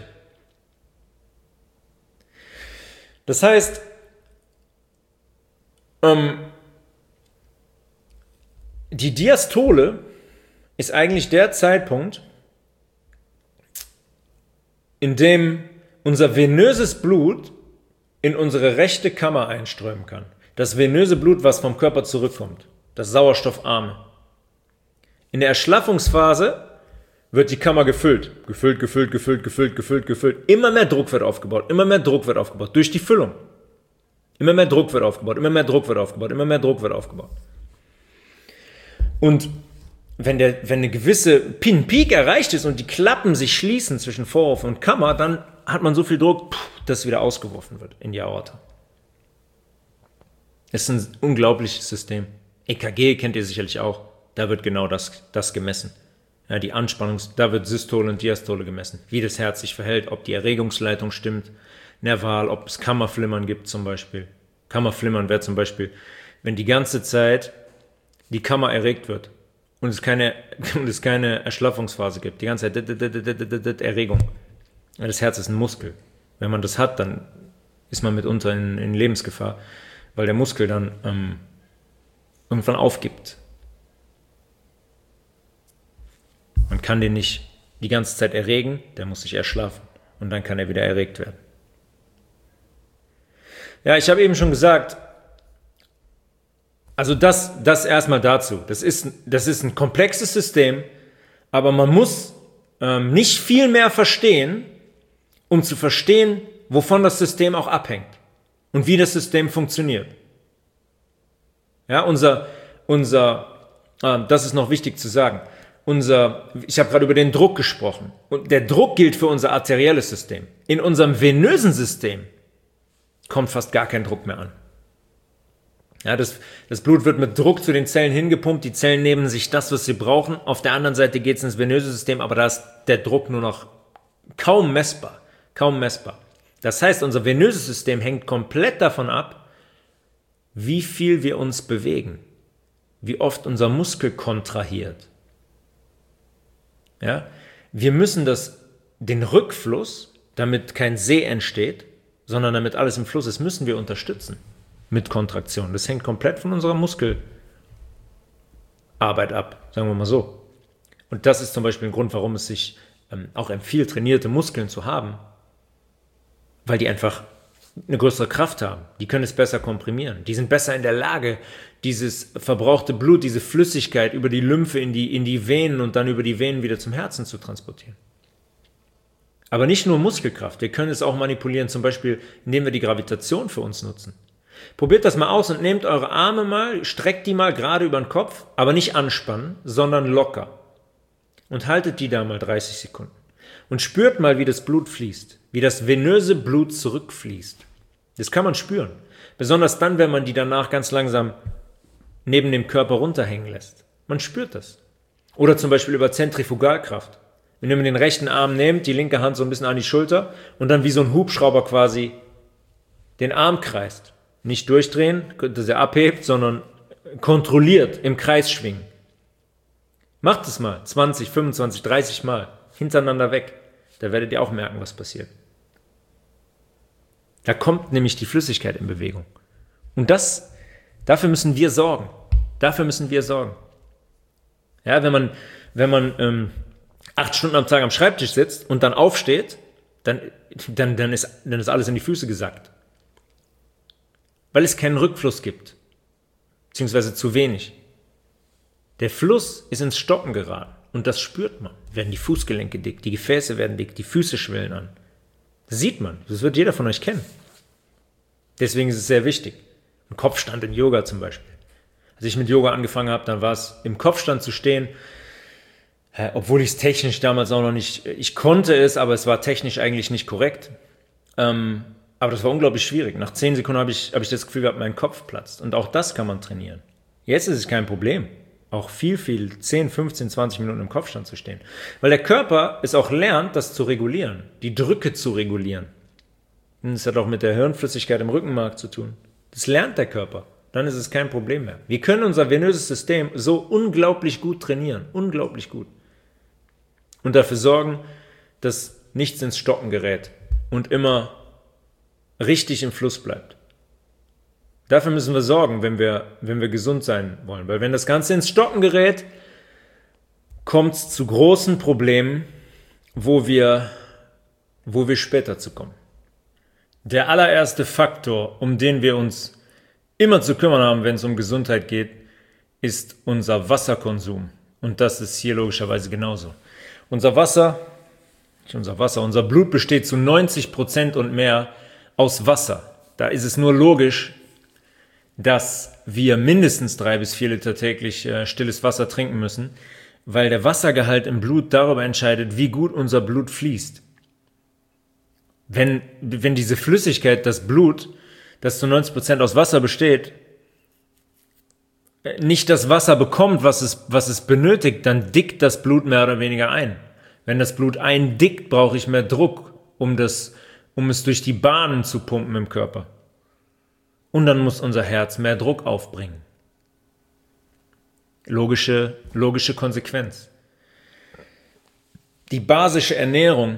Das heißt, ähm, die Diastole ist eigentlich der Zeitpunkt, in dem unser venöses Blut in unsere rechte Kammer einströmen kann. Das venöse Blut, was vom Körper zurückkommt. Das sauerstoffarme. In der Erschlaffungsphase wird die Kammer gefüllt. Gefüllt, gefüllt, gefüllt, gefüllt, gefüllt, gefüllt. Immer mehr Druck wird aufgebaut. Immer mehr Druck wird aufgebaut. Durch die Füllung. Immer mehr Druck wird aufgebaut. Immer mehr Druck wird aufgebaut. Immer mehr Druck wird aufgebaut. Und wenn, der, wenn eine gewisse Pin Peak erreicht ist und die Klappen sich schließen zwischen Vorhof und Kammer, dann hat man so viel Druck, dass wieder ausgeworfen wird in die Aorta. Das ist ein unglaubliches System. E K G kennt ihr sicherlich auch. Da wird genau das, das gemessen. Ja, die Anspannung, da wird Systole und Diastole gemessen. Wie das Herz sich verhält, ob die Erregungsleitung stimmt, nerval, ob es Kammerflimmern gibt zum Beispiel. Kammerflimmern wäre zum Beispiel, wenn die ganze Zeit die Kammer erregt wird und es keine, und es keine Erschlaffungsphase gibt. Die ganze Zeit Erregung. Das Herz ist ein Muskel. Wenn man das hat, dann ist man mitunter in, in Lebensgefahr, weil der Muskel dann ähm, irgendwann aufgibt. Man kann den nicht die ganze Zeit erregen, der muss sich erschlafen und dann kann er wieder erregt werden. Ja, ich habe eben schon gesagt, also das, das erstmal dazu. Das ist, das ist ein komplexes System, aber man muss ähm, nicht viel mehr verstehen, um zu verstehen, wovon das System auch abhängt und wie das System funktioniert. Ja, unser, unser, äh, das ist noch wichtig zu sagen, unser, ich habe gerade über den Druck gesprochen und der Druck gilt für unser arterielles System. In unserem venösen System kommt fast gar kein Druck mehr an. Ja, das, das Blut wird mit Druck zu den Zellen hingepumpt, die Zellen nehmen sich das, was sie brauchen. Auf der anderen Seite geht es ins venöse System, aber da ist der Druck nur noch kaum messbar. Kaum messbar. Das heißt, unser venöses System hängt komplett davon ab, wie viel wir uns bewegen, wie oft unser Muskel kontrahiert. Ja? Wir müssen das, den Rückfluss, damit kein See entsteht, sondern damit alles im Fluss ist, müssen wir unterstützen mit Kontraktion. Das hängt komplett von unserer Muskelarbeit ab, sagen wir mal so. Und das ist zum Beispiel ein Grund, warum es sich ähm, auch empfiehlt, trainierte Muskeln zu haben, weil die einfach eine größere Kraft haben. Die können es besser komprimieren. Die sind besser in der Lage, dieses verbrauchte Blut, diese Flüssigkeit über die Lymphe in die, in die Venen und dann über die Venen wieder zum Herzen zu transportieren. Aber nicht nur Muskelkraft. Wir können es auch manipulieren, zum Beispiel, indem wir die Gravitation für uns nutzen. Probiert das mal aus und nehmt eure Arme mal, streckt die mal gerade über den Kopf, aber nicht anspannen, sondern locker. Und haltet die da mal dreißig Sekunden. Und spürt mal, wie das Blut fließt, wie das venöse Blut zurückfließt. Das kann man spüren. Besonders dann, wenn man die danach ganz langsam neben dem Körper runterhängen lässt. Man spürt das. Oder zum Beispiel über Zentrifugalkraft. Wenn ihr den rechten Arm nehmt, die linke Hand so ein bisschen an die Schulter und dann wie so ein Hubschrauber quasi den Arm kreist. Nicht durchdrehen, dass er abhebt, sondern kontrolliert im Kreis schwingen. Macht es mal, zwanzig, fünfundzwanzig, dreißig Mal, hintereinander weg. Da werdet ihr auch merken, was passiert. Da kommt nämlich die Flüssigkeit in Bewegung. Und das, dafür müssen wir sorgen. Dafür müssen wir sorgen. Ja, wenn man, wenn man ähm, acht Stunden am Tag am Schreibtisch sitzt und dann aufsteht, dann, dann, dann, ist, dann ist alles in die Füße gesackt. Weil es keinen Rückfluss gibt. Beziehungsweise zu wenig. Der Fluss ist ins Stocken geraten. Und das spürt man. Werden die Fußgelenke dick, die Gefäße werden dick, die Füße schwillen an. Das sieht man. Das wird jeder von euch kennen. Deswegen ist es sehr wichtig. Ein Kopfstand in Yoga zum Beispiel. Als ich mit Yoga angefangen habe, dann war es im Kopfstand zu stehen, obwohl ich es technisch damals auch noch nicht, ich konnte es, aber es war technisch eigentlich nicht korrekt. Ähm, aber das war unglaublich schwierig. Nach zehn Sekunden habe ich, habe ich das Gefühl gehabt, mein Kopf platzt. Und auch das kann man trainieren. Jetzt ist es kein Problem. Auch viel, viel, zehn, fünfzehn, zwanzig Minuten im Kopfstand zu stehen. Weil der Körper es auch lernt, das zu regulieren, die Drücke zu regulieren. Und das hat auch mit der Hirnflüssigkeit im Rückenmark zu tun. Das lernt der Körper. Dann ist es kein Problem mehr. Wir können unser venöses System so unglaublich gut trainieren. Unglaublich gut. Und dafür sorgen, dass nichts ins Stocken gerät und immer richtig im Fluss bleibt. Dafür müssen wir sorgen, wenn wir, wenn wir gesund sein wollen. Weil wenn das Ganze ins Stocken gerät, kommt es zu großen Problemen, wo wir, wo wir später zu kommen. Der allererste Faktor, um den wir uns immer zu kümmern haben, wenn es um Gesundheit geht, ist unser Wasserkonsum. Und das ist hier logischerweise genauso. Unser Wasser, nicht unser Wasser, unser Blut besteht zu neunzig Prozent und mehr aus Wasser. Da ist es nur logisch, dass wir mindestens drei bis vier Liter täglich äh, stilles Wasser trinken müssen, weil der Wassergehalt im Blut darüber entscheidet, wie gut unser Blut fließt. Wenn, wenn diese Flüssigkeit, das Blut, das zu neunzig Prozent aus Wasser besteht, nicht das Wasser bekommt, was es, was es benötigt, dann dickt das Blut mehr oder weniger ein. Wenn das Blut eindickt, brauche ich mehr Druck, um, das, um es durch die Bahnen zu pumpen im Körper. Und dann muss unser Herz mehr Druck aufbringen. Logische, logische Konsequenz. Die basische Ernährung,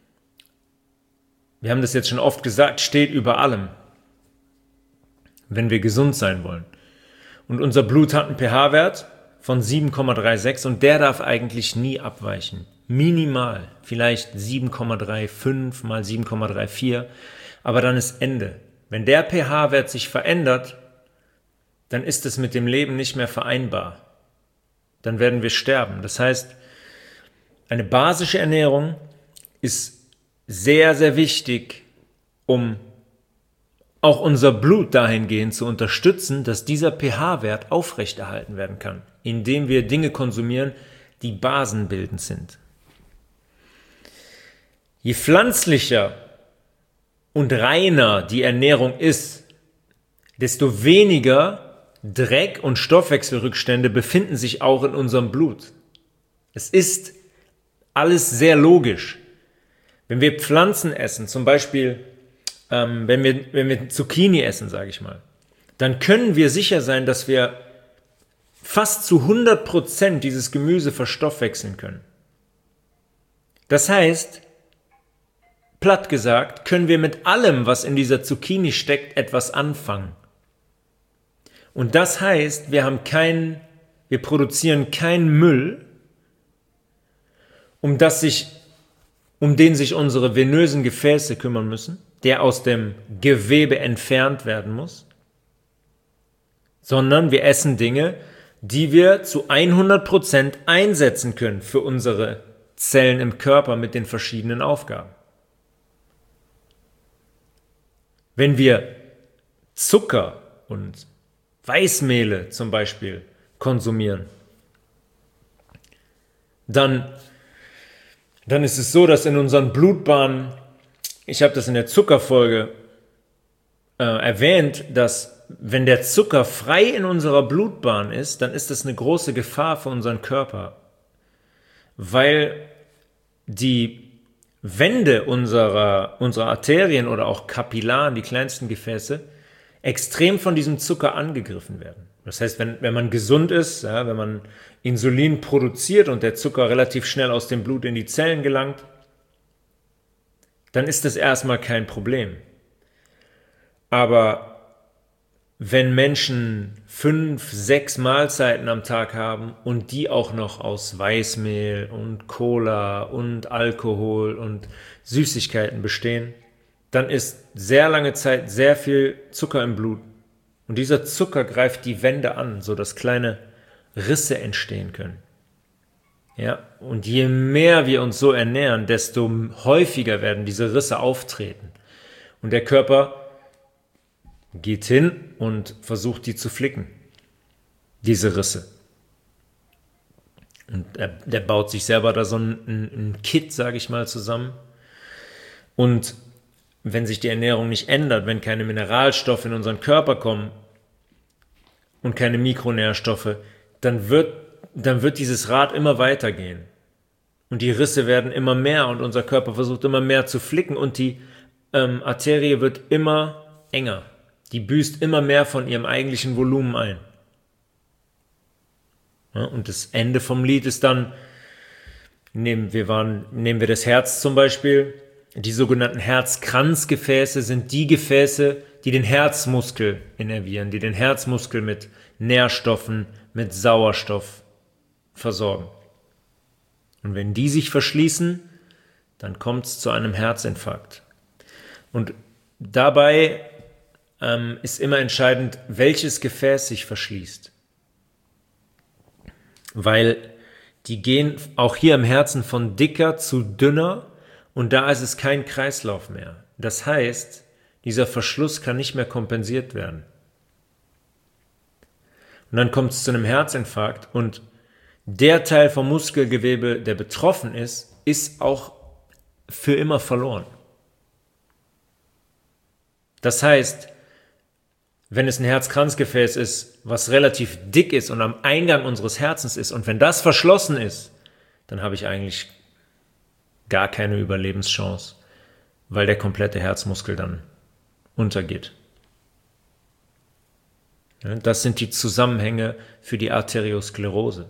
wir haben das jetzt schon oft gesagt, steht über allem, wenn wir gesund sein wollen. Und unser Blut hat einen pH-Wert von sieben Komma sechsunddreißig und der darf eigentlich nie abweichen. Minimal, vielleicht sieben Komma fünfunddreißig mal sieben Komma vierunddreißig, aber dann ist Ende. Wenn der pH-Wert sich verändert, dann ist es mit dem Leben nicht mehr vereinbar. Dann werden wir sterben. Das heißt, eine basische Ernährung ist sehr, sehr wichtig, um auch unser Blut dahingehend zu unterstützen, dass dieser pH-Wert aufrechterhalten werden kann, indem wir Dinge konsumieren, die basenbildend sind. Je pflanzlicher und reiner die Ernährung ist, desto weniger Dreck und Stoffwechselrückstände befinden sich auch in unserem Blut. Es ist alles sehr logisch. Wenn wir Pflanzen essen, zum Beispiel ähm, wenn wir, wenn wir Zucchini essen, sage ich mal, dann können wir sicher sein, dass wir fast zu hundert Prozent dieses Gemüse verstoffwechseln können. Das heißt, platt gesagt, können wir mit allem, was in dieser Zucchini steckt, etwas anfangen. Und das heißt, wir haben keinen, wir produzieren keinen Müll, um das sich, um den sich unsere venösen Gefäße kümmern müssen, der aus dem Gewebe entfernt werden muss, sondern wir essen Dinge, die wir zu hundert Prozent einsetzen können für unsere Zellen im Körper mit den verschiedenen Aufgaben. Wenn wir Zucker und Weißmehle zum Beispiel konsumieren, dann, dann ist es so, dass in unseren Blutbahnen, ich habe das in der Zuckerfolge äh, erwähnt, dass wenn der Zucker frei in unserer Blutbahn ist, dann ist das eine große Gefahr für unseren Körper, weil die Wände unserer, unserer Arterien oder auch Kapillaren, die kleinsten Gefäße, extrem von diesem Zucker angegriffen werden. Das heißt, wenn, wenn man gesund ist, ja, wenn man Insulin produziert und der Zucker relativ schnell aus dem Blut in die Zellen gelangt, dann ist das erstmal kein Problem. Aber wenn Menschen fünf, sechs Mahlzeiten am Tag haben und die auch noch aus Weißmehl und Cola und Alkohol und Süßigkeiten bestehen, dann ist sehr lange Zeit sehr viel Zucker im Blut. Und dieser Zucker greift die Wände an, sodass kleine Risse entstehen können. Ja, und je mehr wir uns so ernähren, desto häufiger werden diese Risse auftreten. Und der Körper geht hin und versucht, die zu flicken, diese Risse. Und er, der baut sich selber da so ein, ein Kit, sage ich mal, zusammen. Und wenn sich die Ernährung nicht ändert, wenn keine Mineralstoffe in unseren Körper kommen und keine Mikronährstoffe, dann wird, dann wird dieses Rad immer weitergehen. Und die Risse werden immer mehr und unser Körper versucht immer mehr zu flicken und die ähm, Arterie wird immer enger. Die büßt immer mehr von ihrem eigentlichen Volumen ein. Ja, und das Ende vom Lied ist dann, nehmen wir, waren, nehmen wir das Herz zum Beispiel, die sogenannten Herzkranzgefäße sind die Gefäße, die den Herzmuskel innervieren, die den Herzmuskel mit Nährstoffen, mit Sauerstoff versorgen. Und wenn die sich verschließen, dann kommt es zu einem Herzinfarkt. Und dabei ähm, ist immer entscheidend, welches Gefäß sich verschließt. Weil die gehen auch hier im Herzen von dicker zu dünner und da ist es kein Kreislauf mehr. Das heißt, dieser Verschluss kann nicht mehr kompensiert werden. Und dann kommt es zu einem Herzinfarkt und der Teil vom Muskelgewebe, der betroffen ist, ist auch für immer verloren. Das heißt, wenn es ein Herzkranzgefäß ist, was relativ dick ist und am Eingang unseres Herzens ist und wenn das verschlossen ist, dann habe ich eigentlich gar keine Überlebenschance, weil der komplette Herzmuskel dann untergeht. Das sind die Zusammenhänge für die Arteriosklerose.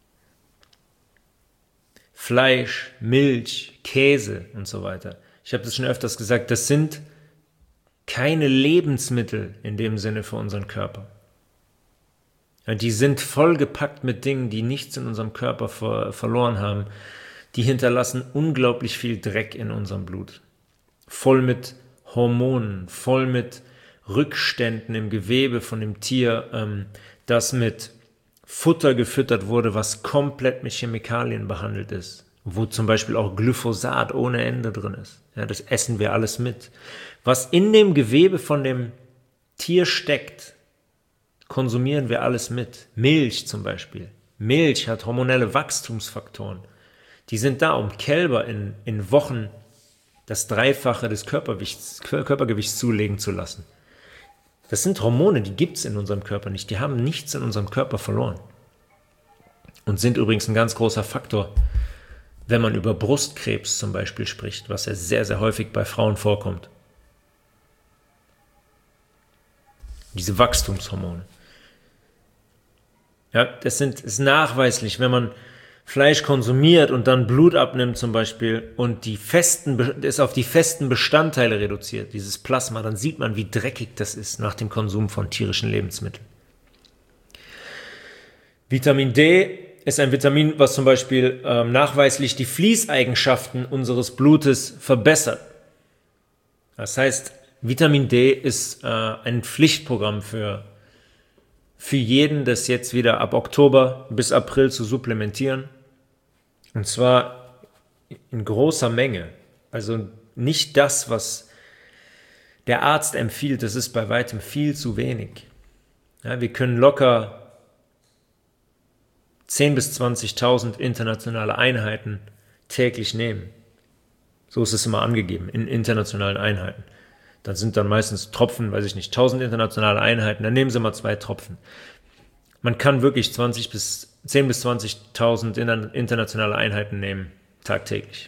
Fleisch, Milch, Käse und so weiter. Ich habe das schon öfters gesagt, das sind keine Lebensmittel in dem Sinne für unseren Körper. Die sind vollgepackt mit Dingen, die nichts in unserem Körper ver- verloren haben. Die hinterlassen unglaublich viel Dreck in unserem Blut. Voll mit Hormonen, voll mit Rückständen im Gewebe von dem Tier, ähm, das mit Futter gefüttert wurde, was komplett mit Chemikalien behandelt ist. Wo zum Beispiel auch Glyphosat ohne Ende drin ist. Ja, das essen wir alles mit. Was in dem Gewebe von dem Tier steckt, konsumieren wir alles mit. Milch zum Beispiel. Milch hat hormonelle Wachstumsfaktoren. Die sind da, um Kälber in, in Wochen das Dreifache des Körpergewichts, Körpergewichts zulegen zu lassen. Das sind Hormone, die gibt es in unserem Körper nicht. Die haben nichts in unserem Körper verloren. Und sind übrigens ein ganz großer Faktor, wenn man über Brustkrebs zum Beispiel spricht, was ja sehr, sehr häufig bei Frauen vorkommt. Diese Wachstumshormone. Ja, das sind, ist nachweislich, wenn man Fleisch konsumiert und dann Blut abnimmt zum Beispiel und die festen, ist auf die festen Bestandteile reduziert, dieses Plasma, dann sieht man, wie dreckig das ist nach dem Konsum von tierischen Lebensmitteln. Vitamin D ist ein Vitamin, was zum Beispiel ähm, nachweislich die Fließeigenschaften unseres Blutes verbessert. Das heißt, Vitamin D ist äh, ein Pflichtprogramm für, für jeden, das jetzt wieder ab Oktober bis April zu supplementieren. Und zwar in großer Menge. Also nicht das, was der Arzt empfiehlt, das ist bei weitem viel zu wenig. Ja, wir können locker zehntausend bis zwanzigtausend internationale Einheiten täglich nehmen. So ist es immer angegeben, in internationalen Einheiten. Dann sind dann meistens Tropfen, weiß ich nicht, tausend internationale Einheiten, dann nehmen Sie mal zwei Tropfen. Man kann wirklich zwanzig bis zehntausend bis zwanzigtausend internationale Einheiten nehmen, tagtäglich.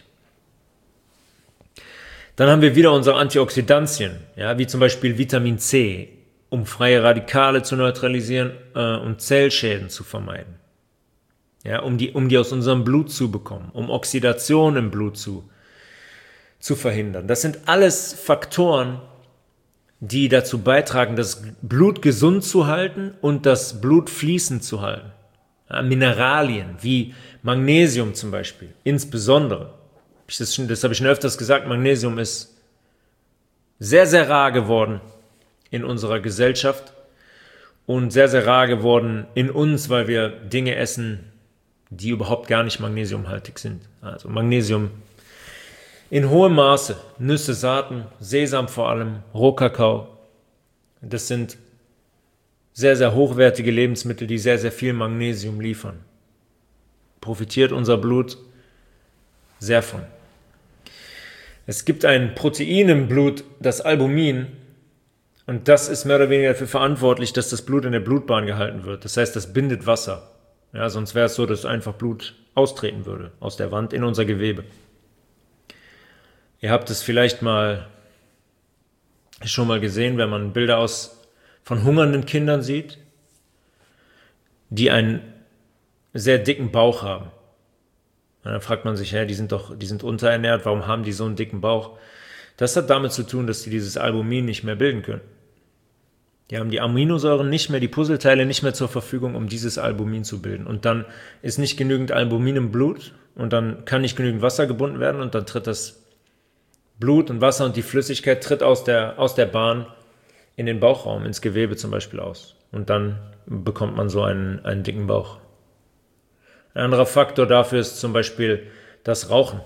Dann haben wir wieder unsere Antioxidantien, ja, wie zum Beispiel Vitamin C, um freie Radikale zu neutralisieren äh, und Zellschäden zu vermeiden. Ja, um die, um die aus unserem Blut zu bekommen, um Oxidation im Blut zu, zu verhindern. Das sind alles Faktoren, die dazu beitragen, das Blut gesund zu halten und das Blut fließend zu halten. Ja, Mineralien wie Magnesium zum Beispiel, insbesondere. Das, das habe ich schon öfters gesagt, Magnesium ist sehr, sehr rar geworden in unserer Gesellschaft und sehr, sehr rar geworden in uns, weil wir Dinge essen, die überhaupt gar nicht magnesiumhaltig sind. Also Magnesium in hohem Maße, Nüsse, Saaten, Sesam vor allem, Rohkakao. Das sind sehr, sehr hochwertige Lebensmittel, die sehr, sehr viel Magnesium liefern. Profitiert unser Blut sehr von. Es gibt ein Protein im Blut, das Albumin, und das ist mehr oder weniger dafür verantwortlich, dass das Blut in der Blutbahn gehalten wird. Das heißt, das bindet Wasser. Ja, sonst wäre es so, dass einfach Blut austreten würde aus der Wand in unser Gewebe. Ihr habt es vielleicht mal schon mal gesehen, wenn man Bilder aus von hungernden Kindern sieht, die einen sehr dicken Bauch haben. Und dann fragt man sich, hä, die sind doch, die sind unterernährt, warum haben die so einen dicken Bauch? Das hat damit zu tun, dass sie dieses Albumin nicht mehr bilden können. Die haben die Aminosäuren nicht mehr, die Puzzleteile nicht mehr zur Verfügung, um dieses Albumin zu bilden. Und dann ist nicht genügend Albumin im Blut und dann kann nicht genügend Wasser gebunden werden und dann tritt das Blut und Wasser und die Flüssigkeit tritt aus der, aus der Bahn in den Bauchraum, ins Gewebe zum Beispiel aus. Und dann bekommt man so einen, einen dicken Bauch. Ein anderer Faktor dafür ist zum Beispiel das Rauchen.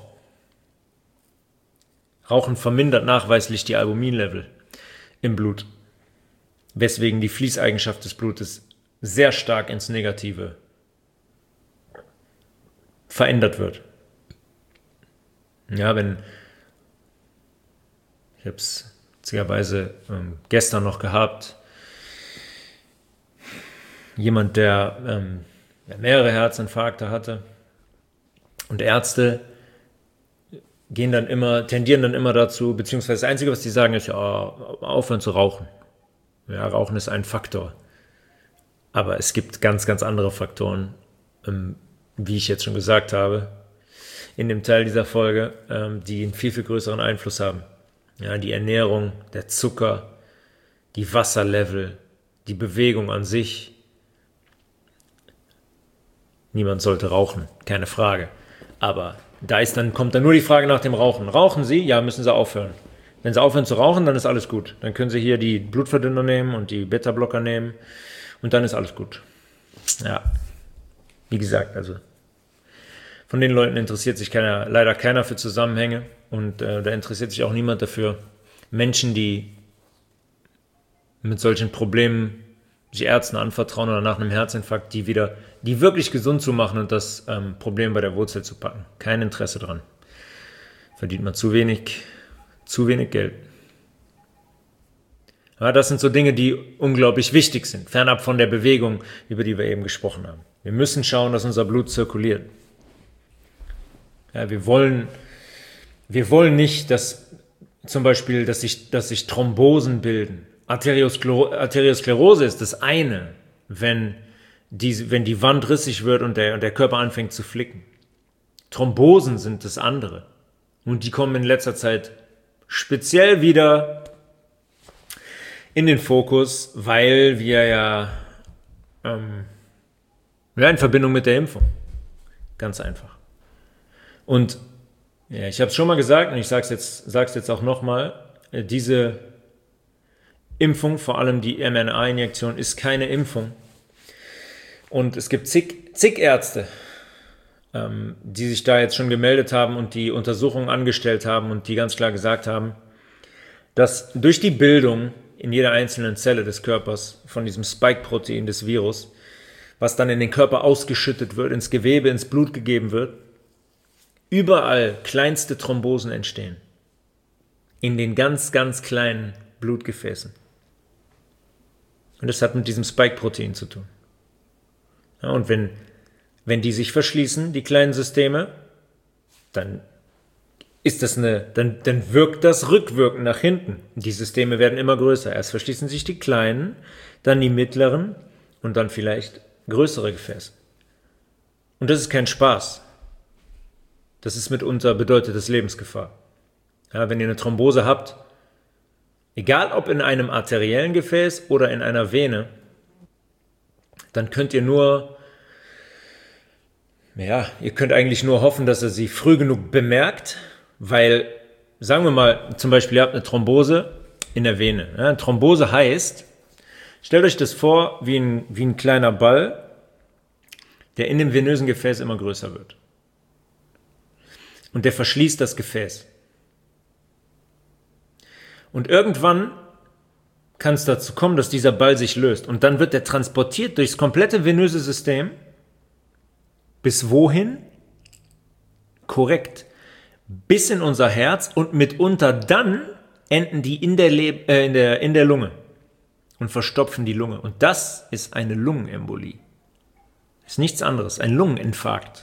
Rauchen vermindert nachweislich die Albuminlevel im Blut, weswegen die Fließeigenschaft des Blutes sehr stark ins Negative verändert wird. Ja, wenn ich habe es witzigerweise ähm, gestern noch gehabt, jemand, der, ähm, der mehrere Herzinfarkte hatte und Ärzte gehen dann immer, tendieren dann immer dazu, beziehungsweise das Einzige, was die sagen, ist, ja, aufhören zu rauchen. Ja, Rauchen ist ein Faktor. Aber es gibt ganz, ganz andere Faktoren, ähm, wie ich jetzt schon gesagt habe, in dem Teil dieser Folge, ähm, die einen viel, viel größeren Einfluss haben. Ja, die Ernährung, der Zucker, die Wasserlevel, die Bewegung an sich. Niemand sollte rauchen, keine Frage. Aber da ist dann, kommt dann nur die Frage nach dem Rauchen. Rauchen Sie? Ja, müssen Sie aufhören. Wenn Sie aufhören zu rauchen, dann ist alles gut. Dann können Sie hier die Blutverdünner nehmen und die Beta-Blocker nehmen und dann ist alles gut. Ja, wie gesagt, also von den Leuten interessiert sich keiner, leider keiner für Zusammenhänge und äh, da interessiert sich auch niemand dafür. Menschen, die mit solchen Problemen sich Ärzten anvertrauen oder nach einem Herzinfarkt, die wieder, die wirklich gesund zu machen und das ähm, Problem bei der Wurzel zu packen. Kein Interesse dran. Verdient man zu wenig, zu wenig Geld. Ja, das sind so Dinge, die unglaublich wichtig sind, fernab von der Bewegung, über die wir eben gesprochen haben. Wir müssen schauen, dass unser Blut zirkuliert. Ja, wir wollen, wir wollen nicht, dass zum Beispiel, dass sich, dass sich Thrombosen bilden. Arterioskler- Arteriosklerose ist das eine, wenn die, wenn die Wand rissig wird und der, und der Körper anfängt zu flicken. Thrombosen sind das andere. Und die kommen in letzter Zeit speziell wieder in den Fokus, weil wir ja, ähm, ja in Verbindung mit der Impfung. Ganz einfach. Und ja, ich habe es schon mal gesagt und ich sage es jetzt, sag's jetzt auch nochmal, diese Impfung, vor allem die M R N A-Injektion, ist keine Impfung. Und es gibt zig, zig Ärzte, ähm, die sich da jetzt schon gemeldet haben und die Untersuchungen angestellt haben und die ganz klar gesagt haben, dass durch die Bildung in jeder einzelnen Zelle des Körpers von diesem Spike-Protein des Virus, was dann in den Körper ausgeschüttet wird, ins Gewebe, ins Blut gegeben wird, überall kleinste Thrombosen entstehen. In den ganz, ganz kleinen Blutgefäßen. Und das hat mit diesem Spike-Protein zu tun. Ja, und wenn, wenn die sich verschließen, die kleinen Systeme, dann ist das eine, dann, dann wirkt das rückwirkend nach hinten. Die Systeme werden immer größer. Erst verschließen sich die kleinen, dann die mittleren und dann vielleicht größere Gefäße. Und das ist kein Spaß. Das ist mitunter bedeutet das Lebensgefahr. Ja, wenn ihr eine Thrombose habt, egal ob in einem arteriellen Gefäß oder in einer Vene, dann könnt ihr nur, ja, ihr könnt eigentlich nur hoffen, dass er sie früh genug bemerkt, weil, sagen wir mal, zum Beispiel ihr habt eine Thrombose in der Vene. Ja, Thrombose heißt, stellt euch das vor wie ein, wie ein kleiner Ball, der in dem venösen Gefäß immer größer wird. Und der verschließt das Gefäß. Und irgendwann kann es dazu kommen, dass dieser Ball sich löst. Und dann wird er transportiert durchs komplette venöse System. Bis wohin? Korrekt. Bis in unser Herz und mitunter dann enden die in der, Le- äh, in der, in der Lunge und verstopfen die Lunge. Und das ist eine Lungenembolie. Ist nichts anderes, ein Lungeninfarkt.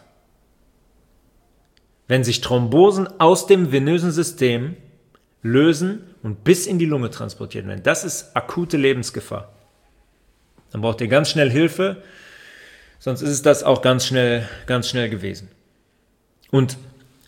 Wenn sich Thrombosen aus dem venösen System lösen und bis in die Lunge transportiert werden. Das ist akute Lebensgefahr. Dann braucht ihr ganz schnell Hilfe, sonst ist es das auch ganz schnell, ganz schnell gewesen. Und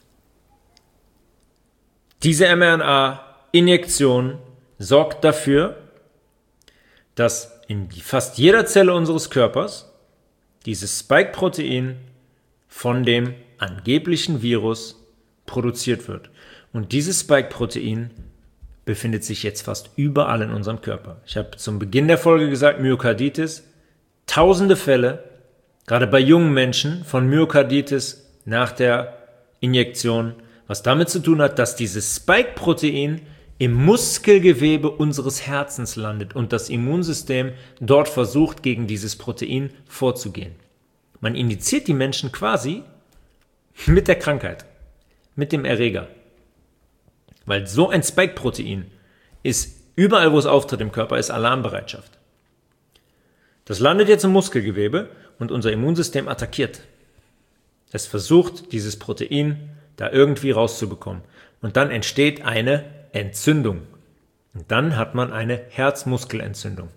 diese mRNA-Injektion sorgt dafür, dass in fast jeder Zelle unseres Körpers dieses Spike-Protein von dem angeblichen Virus produziert wird. Und dieses Spike-Protein befindet sich jetzt fast überall in unserem Körper. Ich habe zum Beginn der Folge gesagt, Myokarditis, tausende Fälle, gerade bei jungen Menschen, von Myokarditis nach der Injektion, was damit zu tun hat, dass dieses Spike-Protein im Muskelgewebe unseres Herzens landet und das Immunsystem dort versucht, gegen dieses Protein vorzugehen. Man injiziert die Menschen quasi mit der Krankheit, mit dem Erreger. Weil so ein Spike-Protein ist überall, wo es auftritt im Körper, ist Alarmbereitschaft. Das landet jetzt im Muskelgewebe und unser Immunsystem attackiert. Es versucht, dieses Protein da irgendwie rauszubekommen. Und dann entsteht eine Entzündung. Und dann hat man eine Herzmuskelentzündung.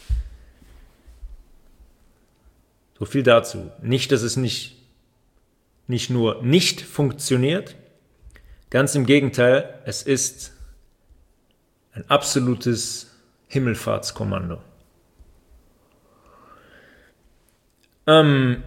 So viel dazu. Nicht, dass es nicht, nicht nur nicht funktioniert, ganz im Gegenteil, es ist ein absolutes Himmelfahrtskommando. Ähm,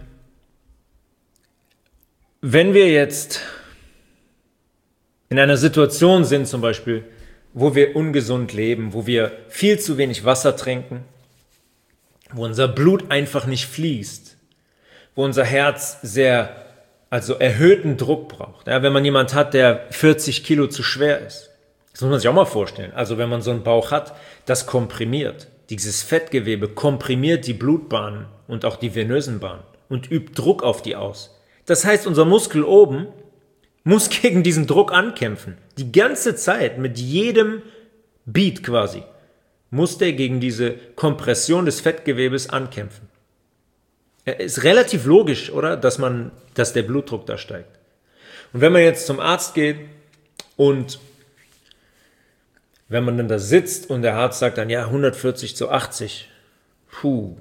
wenn wir jetzt in einer Situation sind zum Beispiel, wo wir ungesund leben, wo wir viel zu wenig Wasser trinken, wo unser Blut einfach nicht fließt, wo unser Herz sehr, also erhöhten Druck braucht. Ja, wenn man jemand hat, der vierzig Kilo zu schwer ist, das muss man sich auch mal vorstellen. Also wenn man so einen Bauch hat, das komprimiert. Dieses Fettgewebe komprimiert die Blutbahnen und auch die venösen Bahnen und übt Druck auf die aus. Das heißt, unser Muskel oben muss gegen diesen Druck ankämpfen. Die ganze Zeit, mit jedem Beat quasi, muss der gegen diese Kompression des Fettgewebes ankämpfen. Ist relativ logisch, oder? Dass man, dass der Blutdruck da steigt. Und wenn man jetzt zum Arzt geht und wenn man dann da sitzt und der Arzt sagt dann, ja, hundertvierzig zu achtzig, puh,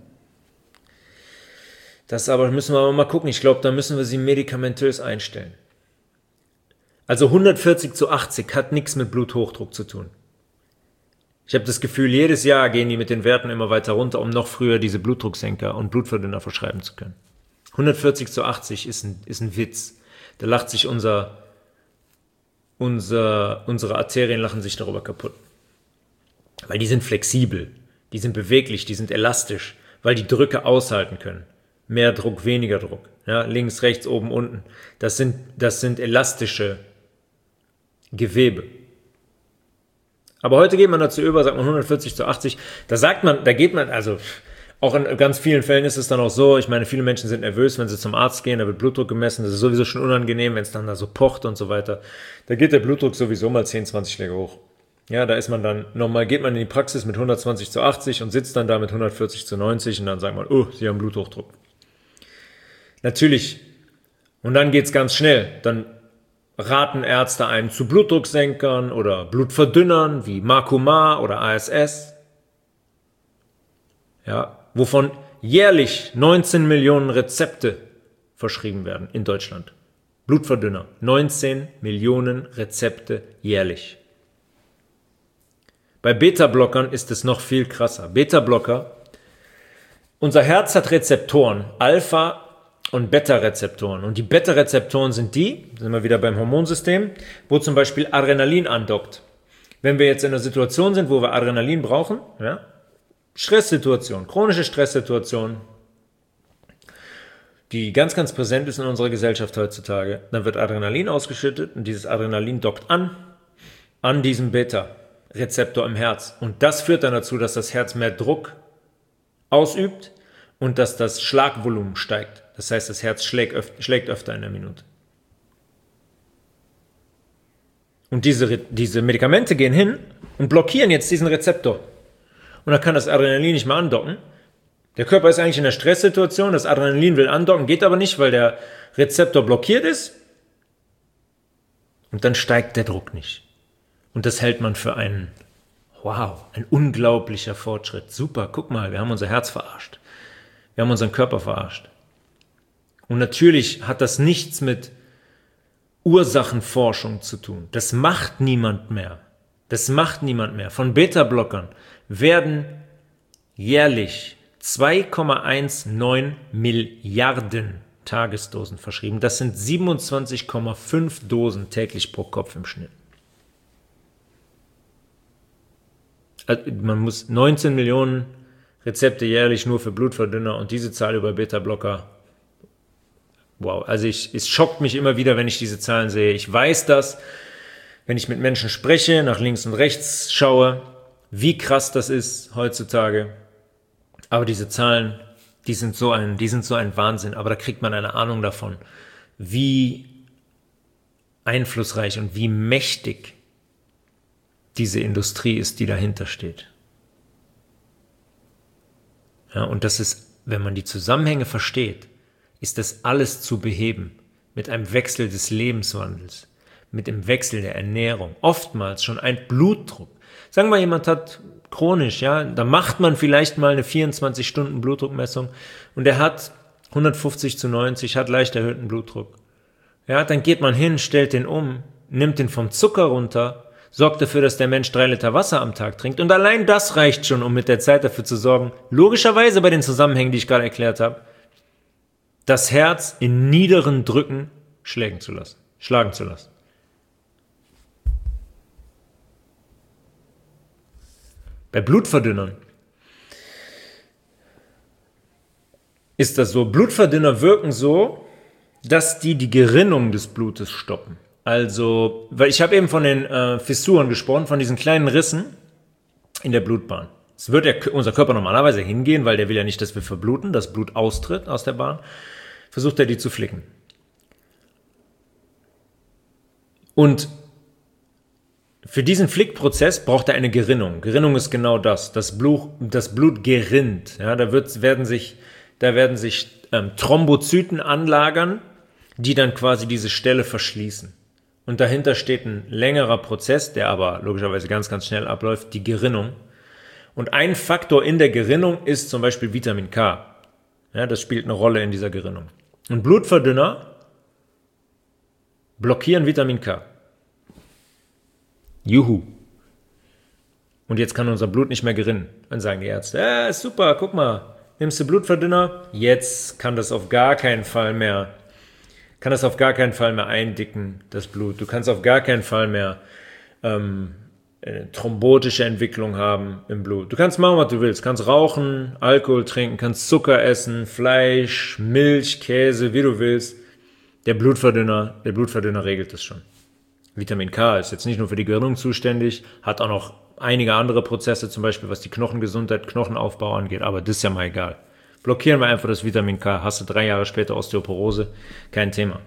das aber müssen wir mal gucken. Ich glaube, da müssen wir sie medikamentös einstellen. Also hundertvierzig zu achtzig hat nichts mit Bluthochdruck zu tun. Ich habe das Gefühl, jedes Jahr gehen die mit den Werten immer weiter runter, um noch früher diese Blutdrucksenker und Blutverdünner verschreiben zu können. hundertvierzig zu achtzig ist ein, ist ein Witz. Da lacht sich unser, unser, unsere Arterien lachen sich darüber kaputt. Weil die sind flexibel, die sind beweglich, die sind elastisch, weil die Drücke aushalten können. Mehr Druck, weniger Druck. Ja, links, rechts, oben, unten. Das sind, das sind elastische Gewebe. Aber heute geht man dazu über, sagt man hundertvierzig zu achtzig. Da sagt man, da geht man, also auch in ganz vielen Fällen ist es dann auch so, ich meine, viele Menschen sind nervös, wenn sie zum Arzt gehen, da wird Blutdruck gemessen, das ist sowieso schon unangenehm, wenn es dann da so pocht und so weiter. Da geht der Blutdruck sowieso mal zehn, zwanzig Schläge hoch. Ja, da ist man dann, nochmal geht man in die Praxis mit hundertzwanzig zu achtzig und sitzt dann da mit hundertvierzig zu neunzig und dann sagt man, oh, Sie haben Bluthochdruck. Natürlich. Und dann geht's ganz schnell. Dann raten Ärzte einem zu Blutdrucksenkern oder Blutverdünnern wie Marcumar oder A S S. Ja, wovon jährlich neunzehn Millionen Rezepte verschrieben werden in Deutschland. Blutverdünner. neunzehn Millionen Rezepte jährlich. Bei Beta-Blockern ist es noch viel krasser. Beta-Blocker, unser Herz hat Rezeptoren, Alpha- und Beta-Rezeptoren. Und die Beta-Rezeptoren sind die, sind wir wieder beim Hormonsystem, wo zum Beispiel Adrenalin andockt. Wenn wir jetzt in einer Situation sind, wo wir Adrenalin brauchen, ja, Stresssituation, chronische Stresssituation, die ganz, ganz präsent ist in unserer Gesellschaft heutzutage, dann wird Adrenalin ausgeschüttet und dieses Adrenalin dockt an, an diesem Beta-Rezeptor im Herz. Und das führt dann dazu, dass das Herz mehr Druck ausübt und dass das Schlagvolumen steigt. Das heißt, das Herz schlägt, öf- schlägt öfter in der Minute. Und diese, diese Medikamente gehen hin und blockieren jetzt diesen Rezeptor. Und dann kann das Adrenalin nicht mehr andocken. Der Körper ist eigentlich in einer Stresssituation, das Adrenalin will andocken, geht aber nicht, weil der Rezeptor blockiert ist. Und dann steigt der Druck nicht. Und das hält man für einen, wow, ein unglaublicher Fortschritt. Super, guck mal, wir haben unser Herz verarscht. Wir haben unseren Körper verarscht. Und natürlich hat das nichts mit Ursachenforschung zu tun. Das macht niemand mehr. Das macht niemand mehr. Von Beta-Blockern werden jährlich zwei Komma neunzehn Milliarden Tagesdosen verschrieben. Das sind siebenundzwanzig Komma fünf Dosen täglich pro Kopf im Schnitt. Also man muss neunzehn Millionen Rezepte jährlich nur für Blutverdünner und diese Zahl über Beta-Blocker. Wow, also ich, es schockt mich immer wieder, wenn ich diese Zahlen sehe. Ich weiß das, wenn ich mit Menschen spreche, nach links und rechts schaue, wie krass das ist heutzutage. Aber diese Zahlen, die sind so ein, die sind so ein Wahnsinn. Aber da kriegt man eine Ahnung davon, wie einflussreich und wie mächtig diese Industrie ist, die dahinter steht. Ja, und das ist, wenn man die Zusammenhänge versteht, ist das alles zu beheben mit einem Wechsel des Lebenswandels, mit dem Wechsel der Ernährung, oftmals schon ein Blutdruck. Sagen wir, jemand hat chronisch, ja, da macht man vielleicht mal eine vierundzwanzig Stunden Blutdruckmessung und der hat hundertfünfzig zu neunzig, hat leicht erhöhten Blutdruck. Ja, dann geht man hin, stellt den um, nimmt den vom Zucker runter, sorgt dafür, dass der Mensch drei Liter Wasser am Tag trinkt und allein das reicht schon, um mit der Zeit dafür zu sorgen, logischerweise bei den Zusammenhängen, die ich gerade erklärt habe, das Herz in niederen Drücken schlagen zu lassen, schlagen zu lassen. Bei Blutverdünnern ist das so. Blutverdünner wirken so, dass die die Gerinnung des Blutes stoppen. Also, weil ich habe eben von den äh, Fissuren gesprochen, von diesen kleinen Rissen in der Blutbahn. Es wird der, unser Körper normalerweise hingehen, weil der will ja nicht, dass wir verbluten, das Blut austritt aus der Bahn. Versucht er, die zu flicken. Und für diesen Flickprozess braucht er eine Gerinnung. Gerinnung ist genau das. Das Blut, das Blut gerinnt. Ja, da wird, werden sich, da werden sich ähm, Thrombozyten anlagern, die dann quasi diese Stelle verschließen. Und dahinter steht ein längerer Prozess, der aber logischerweise ganz, ganz schnell abläuft, die Gerinnung. Und ein Faktor in der Gerinnung ist zum Beispiel Vitamin K. Ja, das spielt eine Rolle in dieser Gerinnung. Und Blutverdünner blockieren Vitamin K. Juhu. Und jetzt kann unser Blut nicht mehr gerinnen. Dann sagen die Ärzte, ja, super, guck mal, nimmst du Blutverdünner? Jetzt kann das auf gar keinen Fall mehr, kann das auf gar keinen Fall mehr eindicken, das Blut. Du kannst auf gar keinen Fall mehr ähm, eine thrombotische Entwicklung haben im Blut. Du kannst machen, was du willst. Du kannst rauchen, Alkohol trinken, kannst Zucker essen, Fleisch, Milch, Käse, wie du willst. Der Blutverdünner, der Blutverdünner regelt das schon. Vitamin K ist jetzt nicht nur für die Gerinnung zuständig, hat auch noch einige andere Prozesse, zum Beispiel was die Knochengesundheit, Knochenaufbau angeht, aber das ist ja mal egal. Blockieren wir einfach das Vitamin K, hast du drei Jahre später Osteoporose, kein Thema.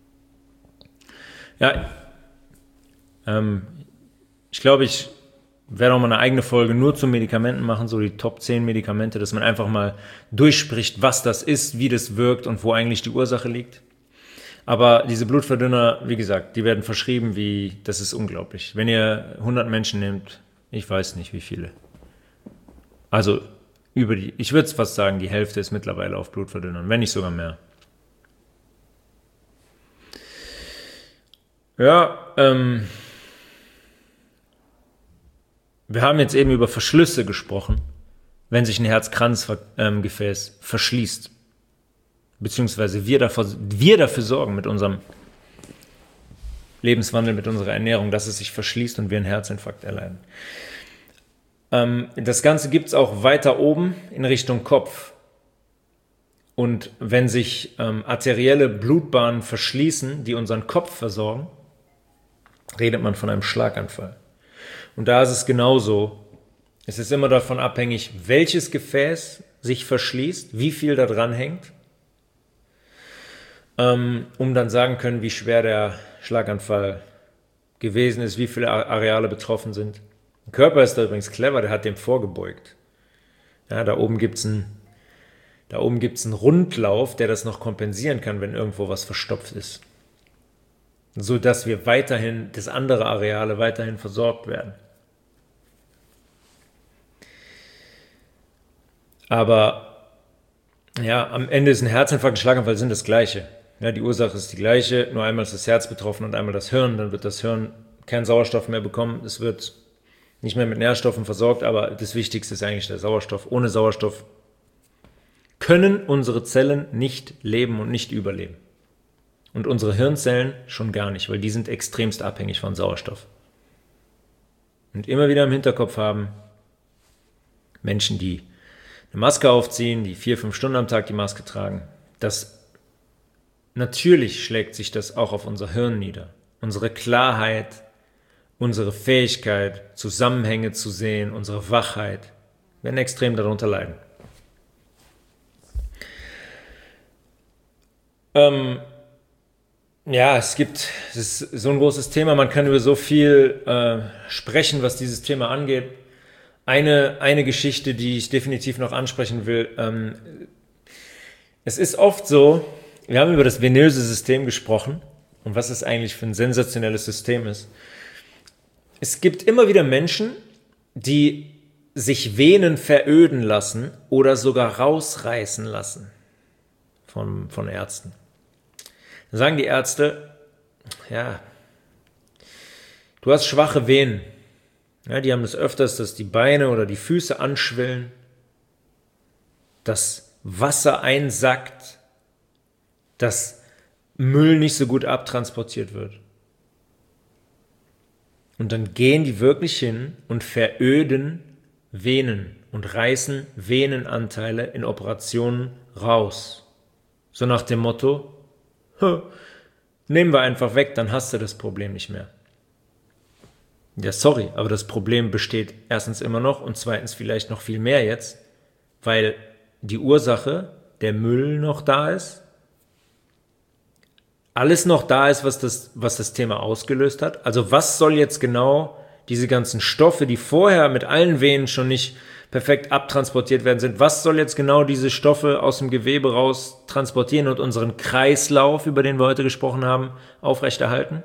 Ja, ähm, ich glaube, ich werde auch mal eine eigene Folge nur zu Medikamenten machen, so die Top zehn Medikamente, dass man einfach mal durchspricht, was das ist, wie das wirkt und wo eigentlich die Ursache liegt. Aber diese Blutverdünner, wie gesagt, die werden verschrieben wie, das ist unglaublich. Wenn ihr hundert Menschen nehmt, ich weiß nicht wie viele. Also über die, ich würde fast sagen, die Hälfte ist mittlerweile auf Blutverdünnern, wenn nicht sogar mehr. Ja, ähm, wir haben jetzt eben über Verschlüsse gesprochen, wenn sich ein Herzkranzgefäß verschließt. Beziehungsweise wir dafür, wir dafür sorgen mit unserem Lebenswandel, mit unserer Ernährung, dass es sich verschließt und wir einen Herzinfarkt erleiden. Ähm, das Ganze gibt es auch weiter oben in Richtung Kopf. Und wenn sich ähm, arterielle Blutbahnen verschließen, die unseren Kopf versorgen, redet man von einem Schlaganfall. Und da ist es genauso. Es ist immer davon abhängig, welches Gefäß sich verschließt, wie viel da dran hängt, ähm, um dann sagen können, wie schwer der Schlaganfall gewesen ist, wie viele Areale betroffen sind. Der Körper ist da übrigens clever, der hat dem vorgebeugt. Ja, da oben gibt es einen Da oben gibt es einen Rundlauf, der das noch kompensieren kann, wenn irgendwo was verstopft ist. So dass wir weiterhin, dass andere Areale weiterhin versorgt werden. Aber ja, am Ende ist ein Herzinfarkt und ein Schlaganfall sind das Gleiche. Ja, die Ursache ist die gleiche, nur einmal ist das Herz betroffen und einmal das Hirn. Dann wird das Hirn keinen Sauerstoff mehr bekommen. Es wird nicht mehr mit Nährstoffen versorgt, aber das Wichtigste ist eigentlich der Sauerstoff. Ohne Sauerstoff können unsere Zellen nicht leben und nicht überleben. Und unsere Hirnzellen schon gar nicht, weil die sind extremst abhängig von Sauerstoff. Und immer wieder im Hinterkopf haben, Menschen, die eine Maske aufziehen, die vier, fünf Stunden am Tag die Maske tragen, das natürlich schlägt sich das auch auf unser Hirn nieder. Unsere Klarheit, unsere Fähigkeit, Zusammenhänge zu sehen, unsere Wachheit, werden extrem darunter leiden. Ähm, ja, es gibt, es ist so ein großes Thema, man kann über so viel äh, sprechen, was dieses Thema angeht. Eine, eine Geschichte, die ich definitiv noch ansprechen will, ähm, es ist oft so, wir haben über das venöse System gesprochen und was es eigentlich für ein sensationelles System ist. Es gibt immer wieder Menschen, die sich Venen veröden lassen oder sogar rausreißen lassen von, von Ärzten. Dann sagen die Ärzte, ja, du hast schwache Venen. Ja, die haben das öfters, dass die Beine oder die Füße anschwillen, dass Wasser einsackt, dass Müll nicht so gut abtransportiert wird. Und dann gehen die wirklich hin und veröden Venen und reißen Venenanteile in Operationen raus. So nach dem Motto, nehmen wir einfach weg, dann hast du das Problem nicht mehr. Ja, sorry, aber das Problem besteht erstens immer noch und zweitens vielleicht noch viel mehr jetzt, weil die Ursache, der Müll noch da ist, alles noch da ist, was das, was das Thema ausgelöst hat. Also was soll jetzt genau diese ganzen Stoffe, die vorher mit allen Venen schon nicht perfekt abtransportiert werden sind, was soll jetzt genau diese Stoffe aus dem Gewebe raus transportieren und unseren Kreislauf, über den wir heute gesprochen haben, aufrechterhalten?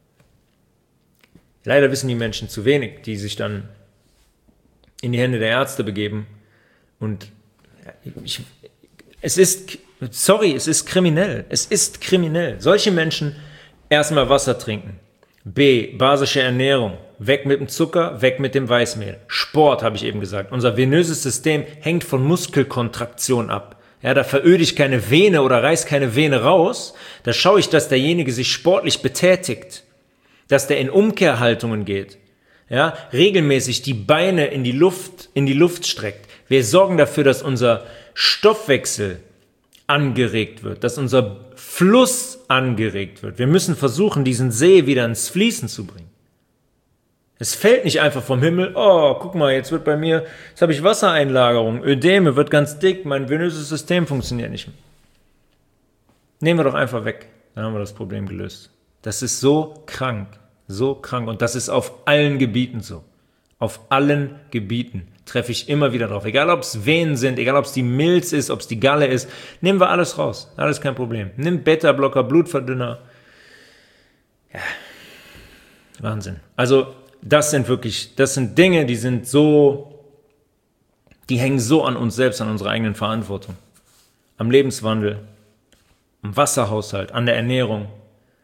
Leider wissen die Menschen zu wenig, die sich dann in die Hände der Ärzte begeben. Und ich, es ist, sorry, es ist kriminell. Es ist kriminell. Solche Menschen erstmal Wasser trinken. B, basische Ernährung. Weg mit dem Zucker, weg mit dem Weißmehl. Sport, habe ich eben gesagt. Unser venöses System hängt von Muskelkontraktion ab. Ja, da veröde ich keine Vene oder reiß keine Vene raus. Da schaue ich, dass derjenige sich sportlich betätigt. Dass der in Umkehrhaltungen geht. Ja, regelmäßig die Beine in die Luft, in die Luft streckt. Wir sorgen dafür, dass unser Stoffwechsel angeregt wird, dass unser Fluss angeregt wird. Wir müssen versuchen, diesen See wieder ins Fließen zu bringen. Es fällt nicht einfach vom Himmel, oh, guck mal, jetzt wird bei mir, jetzt habe ich Wassereinlagerung, Ödeme, wird ganz dick, mein venöses System funktioniert nicht mehr. Nehmen wir doch einfach weg, dann haben wir das Problem gelöst. Das ist so krank, so krank und das ist auf allen Gebieten so. Auf allen Gebieten treffe ich immer wieder drauf. Egal, ob es Venen sind, egal, ob es die Milz ist, ob es die Galle ist, nehmen wir alles raus. Alles kein Problem. Nimm Beta-Blocker, Blutverdünner. Ja, Wahnsinn. Also, das sind wirklich, das sind Dinge, die sind so, die hängen so an uns selbst, an unserer eigenen Verantwortung. Am Lebenswandel, am Wasserhaushalt, an der Ernährung.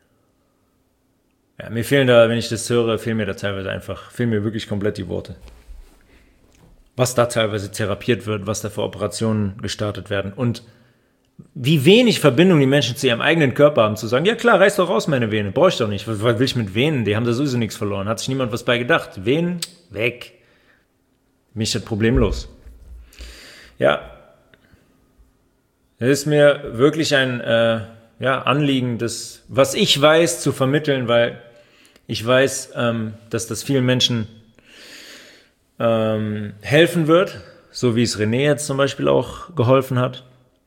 Ja, mir fehlen da, wenn ich das höre, fehlen mir da teilweise einfach, fehlen mir wirklich komplett die Worte. was da teilweise therapiert wird, was da für Operationen gestartet werden und wie wenig Verbindung die Menschen zu ihrem eigenen Körper haben, zu sagen, ja klar, reiß doch raus meine Vene, brauche ich doch nicht, was, was will ich mit Venen, die haben da sowieso nichts verloren, hat sich niemand was bei gedacht, Venen, weg, mich das problemlos. Ja, es ist mir wirklich ein äh, ja, Anliegen, das, was ich weiß, zu vermitteln, weil ich weiß, ähm, dass das vielen Menschen ähm, helfen wird, so wie es René jetzt zum Beispiel auch geholfen hat.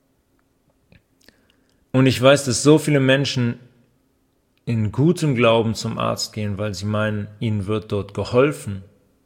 Und ich weiß, dass so viele Menschen in gutem Glauben zum Arzt gehen, weil sie meinen, ihnen wird dort geholfen.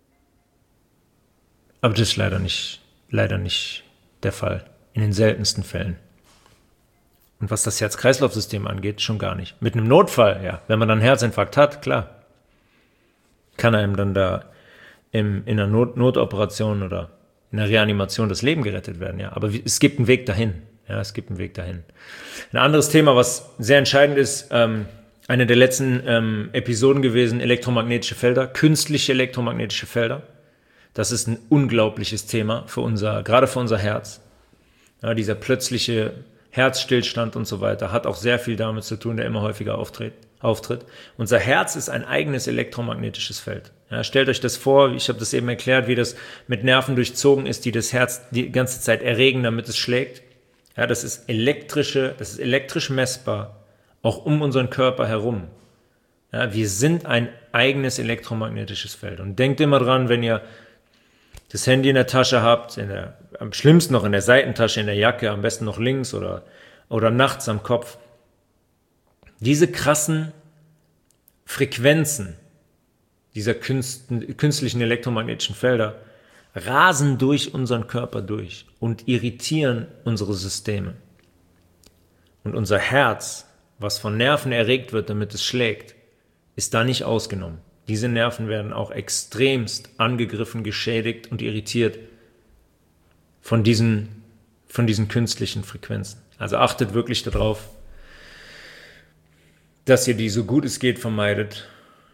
Aber das ist leider nicht, leider nicht der Fall. In den seltensten Fällen. Und was das Herz-Kreislauf-System angeht, schon gar nicht. Mit einem Notfall, ja, wenn man dann einen Herzinfarkt hat, klar, kann einem dann da im, in einer Not- Notoperation oder in der Reanimation das Leben gerettet werden, ja. Aber es gibt einen Weg dahin. Ja, es gibt einen Weg dahin. Ein anderes Thema, was sehr entscheidend ist, ähm, eine der letzten ähm, Episoden gewesen, elektromagnetische Felder, künstliche elektromagnetische Felder. Das ist ein unglaubliches Thema für unser, gerade für unser Herz. Ja, dieser plötzliche Herzstillstand und so weiter hat auch sehr viel damit zu tun, der immer häufiger auftritt. auftritt. Unser Herz ist ein eigenes elektromagnetisches Feld. Ja, stellt euch das vor, ich habe das eben erklärt, wie das mit Nerven durchzogen ist, die das Herz die ganze Zeit erregen, damit es schlägt. Ja, das ist elektrische, das ist elektrisch messbar, auch um unseren Körper herum. Ja, wir sind ein eigenes elektromagnetisches Feld. Und denkt immer dran, wenn ihr das Handy in der Tasche habt, in der, am schlimmsten noch in der Seitentasche, in der Jacke, am besten noch links oder, oder nachts am Kopf. Diese krassen Frequenzen dieser künstlichen elektromagnetischen Felder rasen durch unseren Körper durch und irritieren unsere Systeme. Und unser Herz, was von Nerven erregt wird, damit es schlägt, ist da nicht ausgenommen. Diese Nerven werden auch extremst angegriffen, geschädigt und irritiert von diesen, von diesen künstlichen Frequenzen. Also achtet wirklich darauf, dass ihr die so gut es geht vermeidet,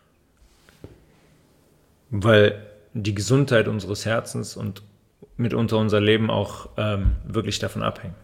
weil die Gesundheit unseres Herzens und mitunter unser Leben auch ähm, wirklich davon abhängen.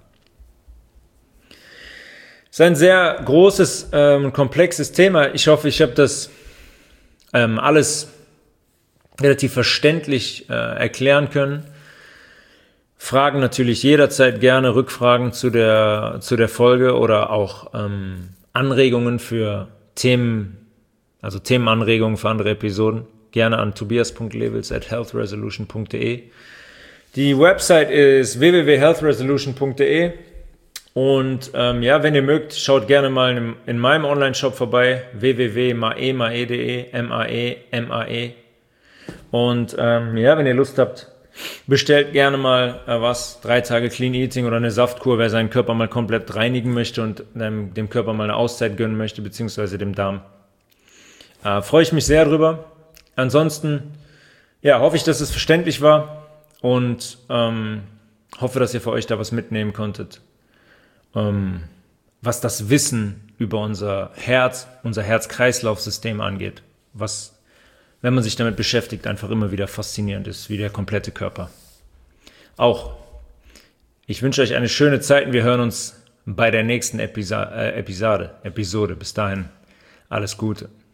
Es ist ein sehr großes und ähm, komplexes Thema. Ich hoffe, ich habe das ähm, alles relativ verständlich äh, erklären können. Fragen natürlich jederzeit gerne, Rückfragen zu der, zu der Folge oder auch ähm, Anregungen für Themen, also Themenanregungen für andere Episoden. Gerne an tobias punkt levels at healthresolution punkt de. Die Website ist w w w punkt healthresolution punkt de und ähm, ja, wenn ihr mögt, schaut gerne mal in, in meinem Online-Shop vorbei, w w w punkt mae punkt de, M A E, M A E. Und ähm, ja, wenn ihr Lust habt, bestellt gerne mal äh, was, drei Tage Clean Eating oder eine Saftkur, wer seinen Körper mal komplett reinigen möchte und ähm, dem Körper mal eine Auszeit gönnen möchte, beziehungsweise dem Darm. Äh, freue ich mich sehr drüber. Ansonsten, ja, hoffe ich, dass es verständlich war und ähm, hoffe, dass ihr für euch da was mitnehmen konntet, ähm, was das Wissen über unser Herz, unser Herz-Kreislauf-System angeht, was, wenn man sich damit beschäftigt, einfach immer wieder faszinierend ist, wie der komplette Körper. Auch, ich wünsche euch eine schöne Zeit und wir hören uns bei der nächsten Episo- äh, Episode. Episode. Bis dahin, alles Gute.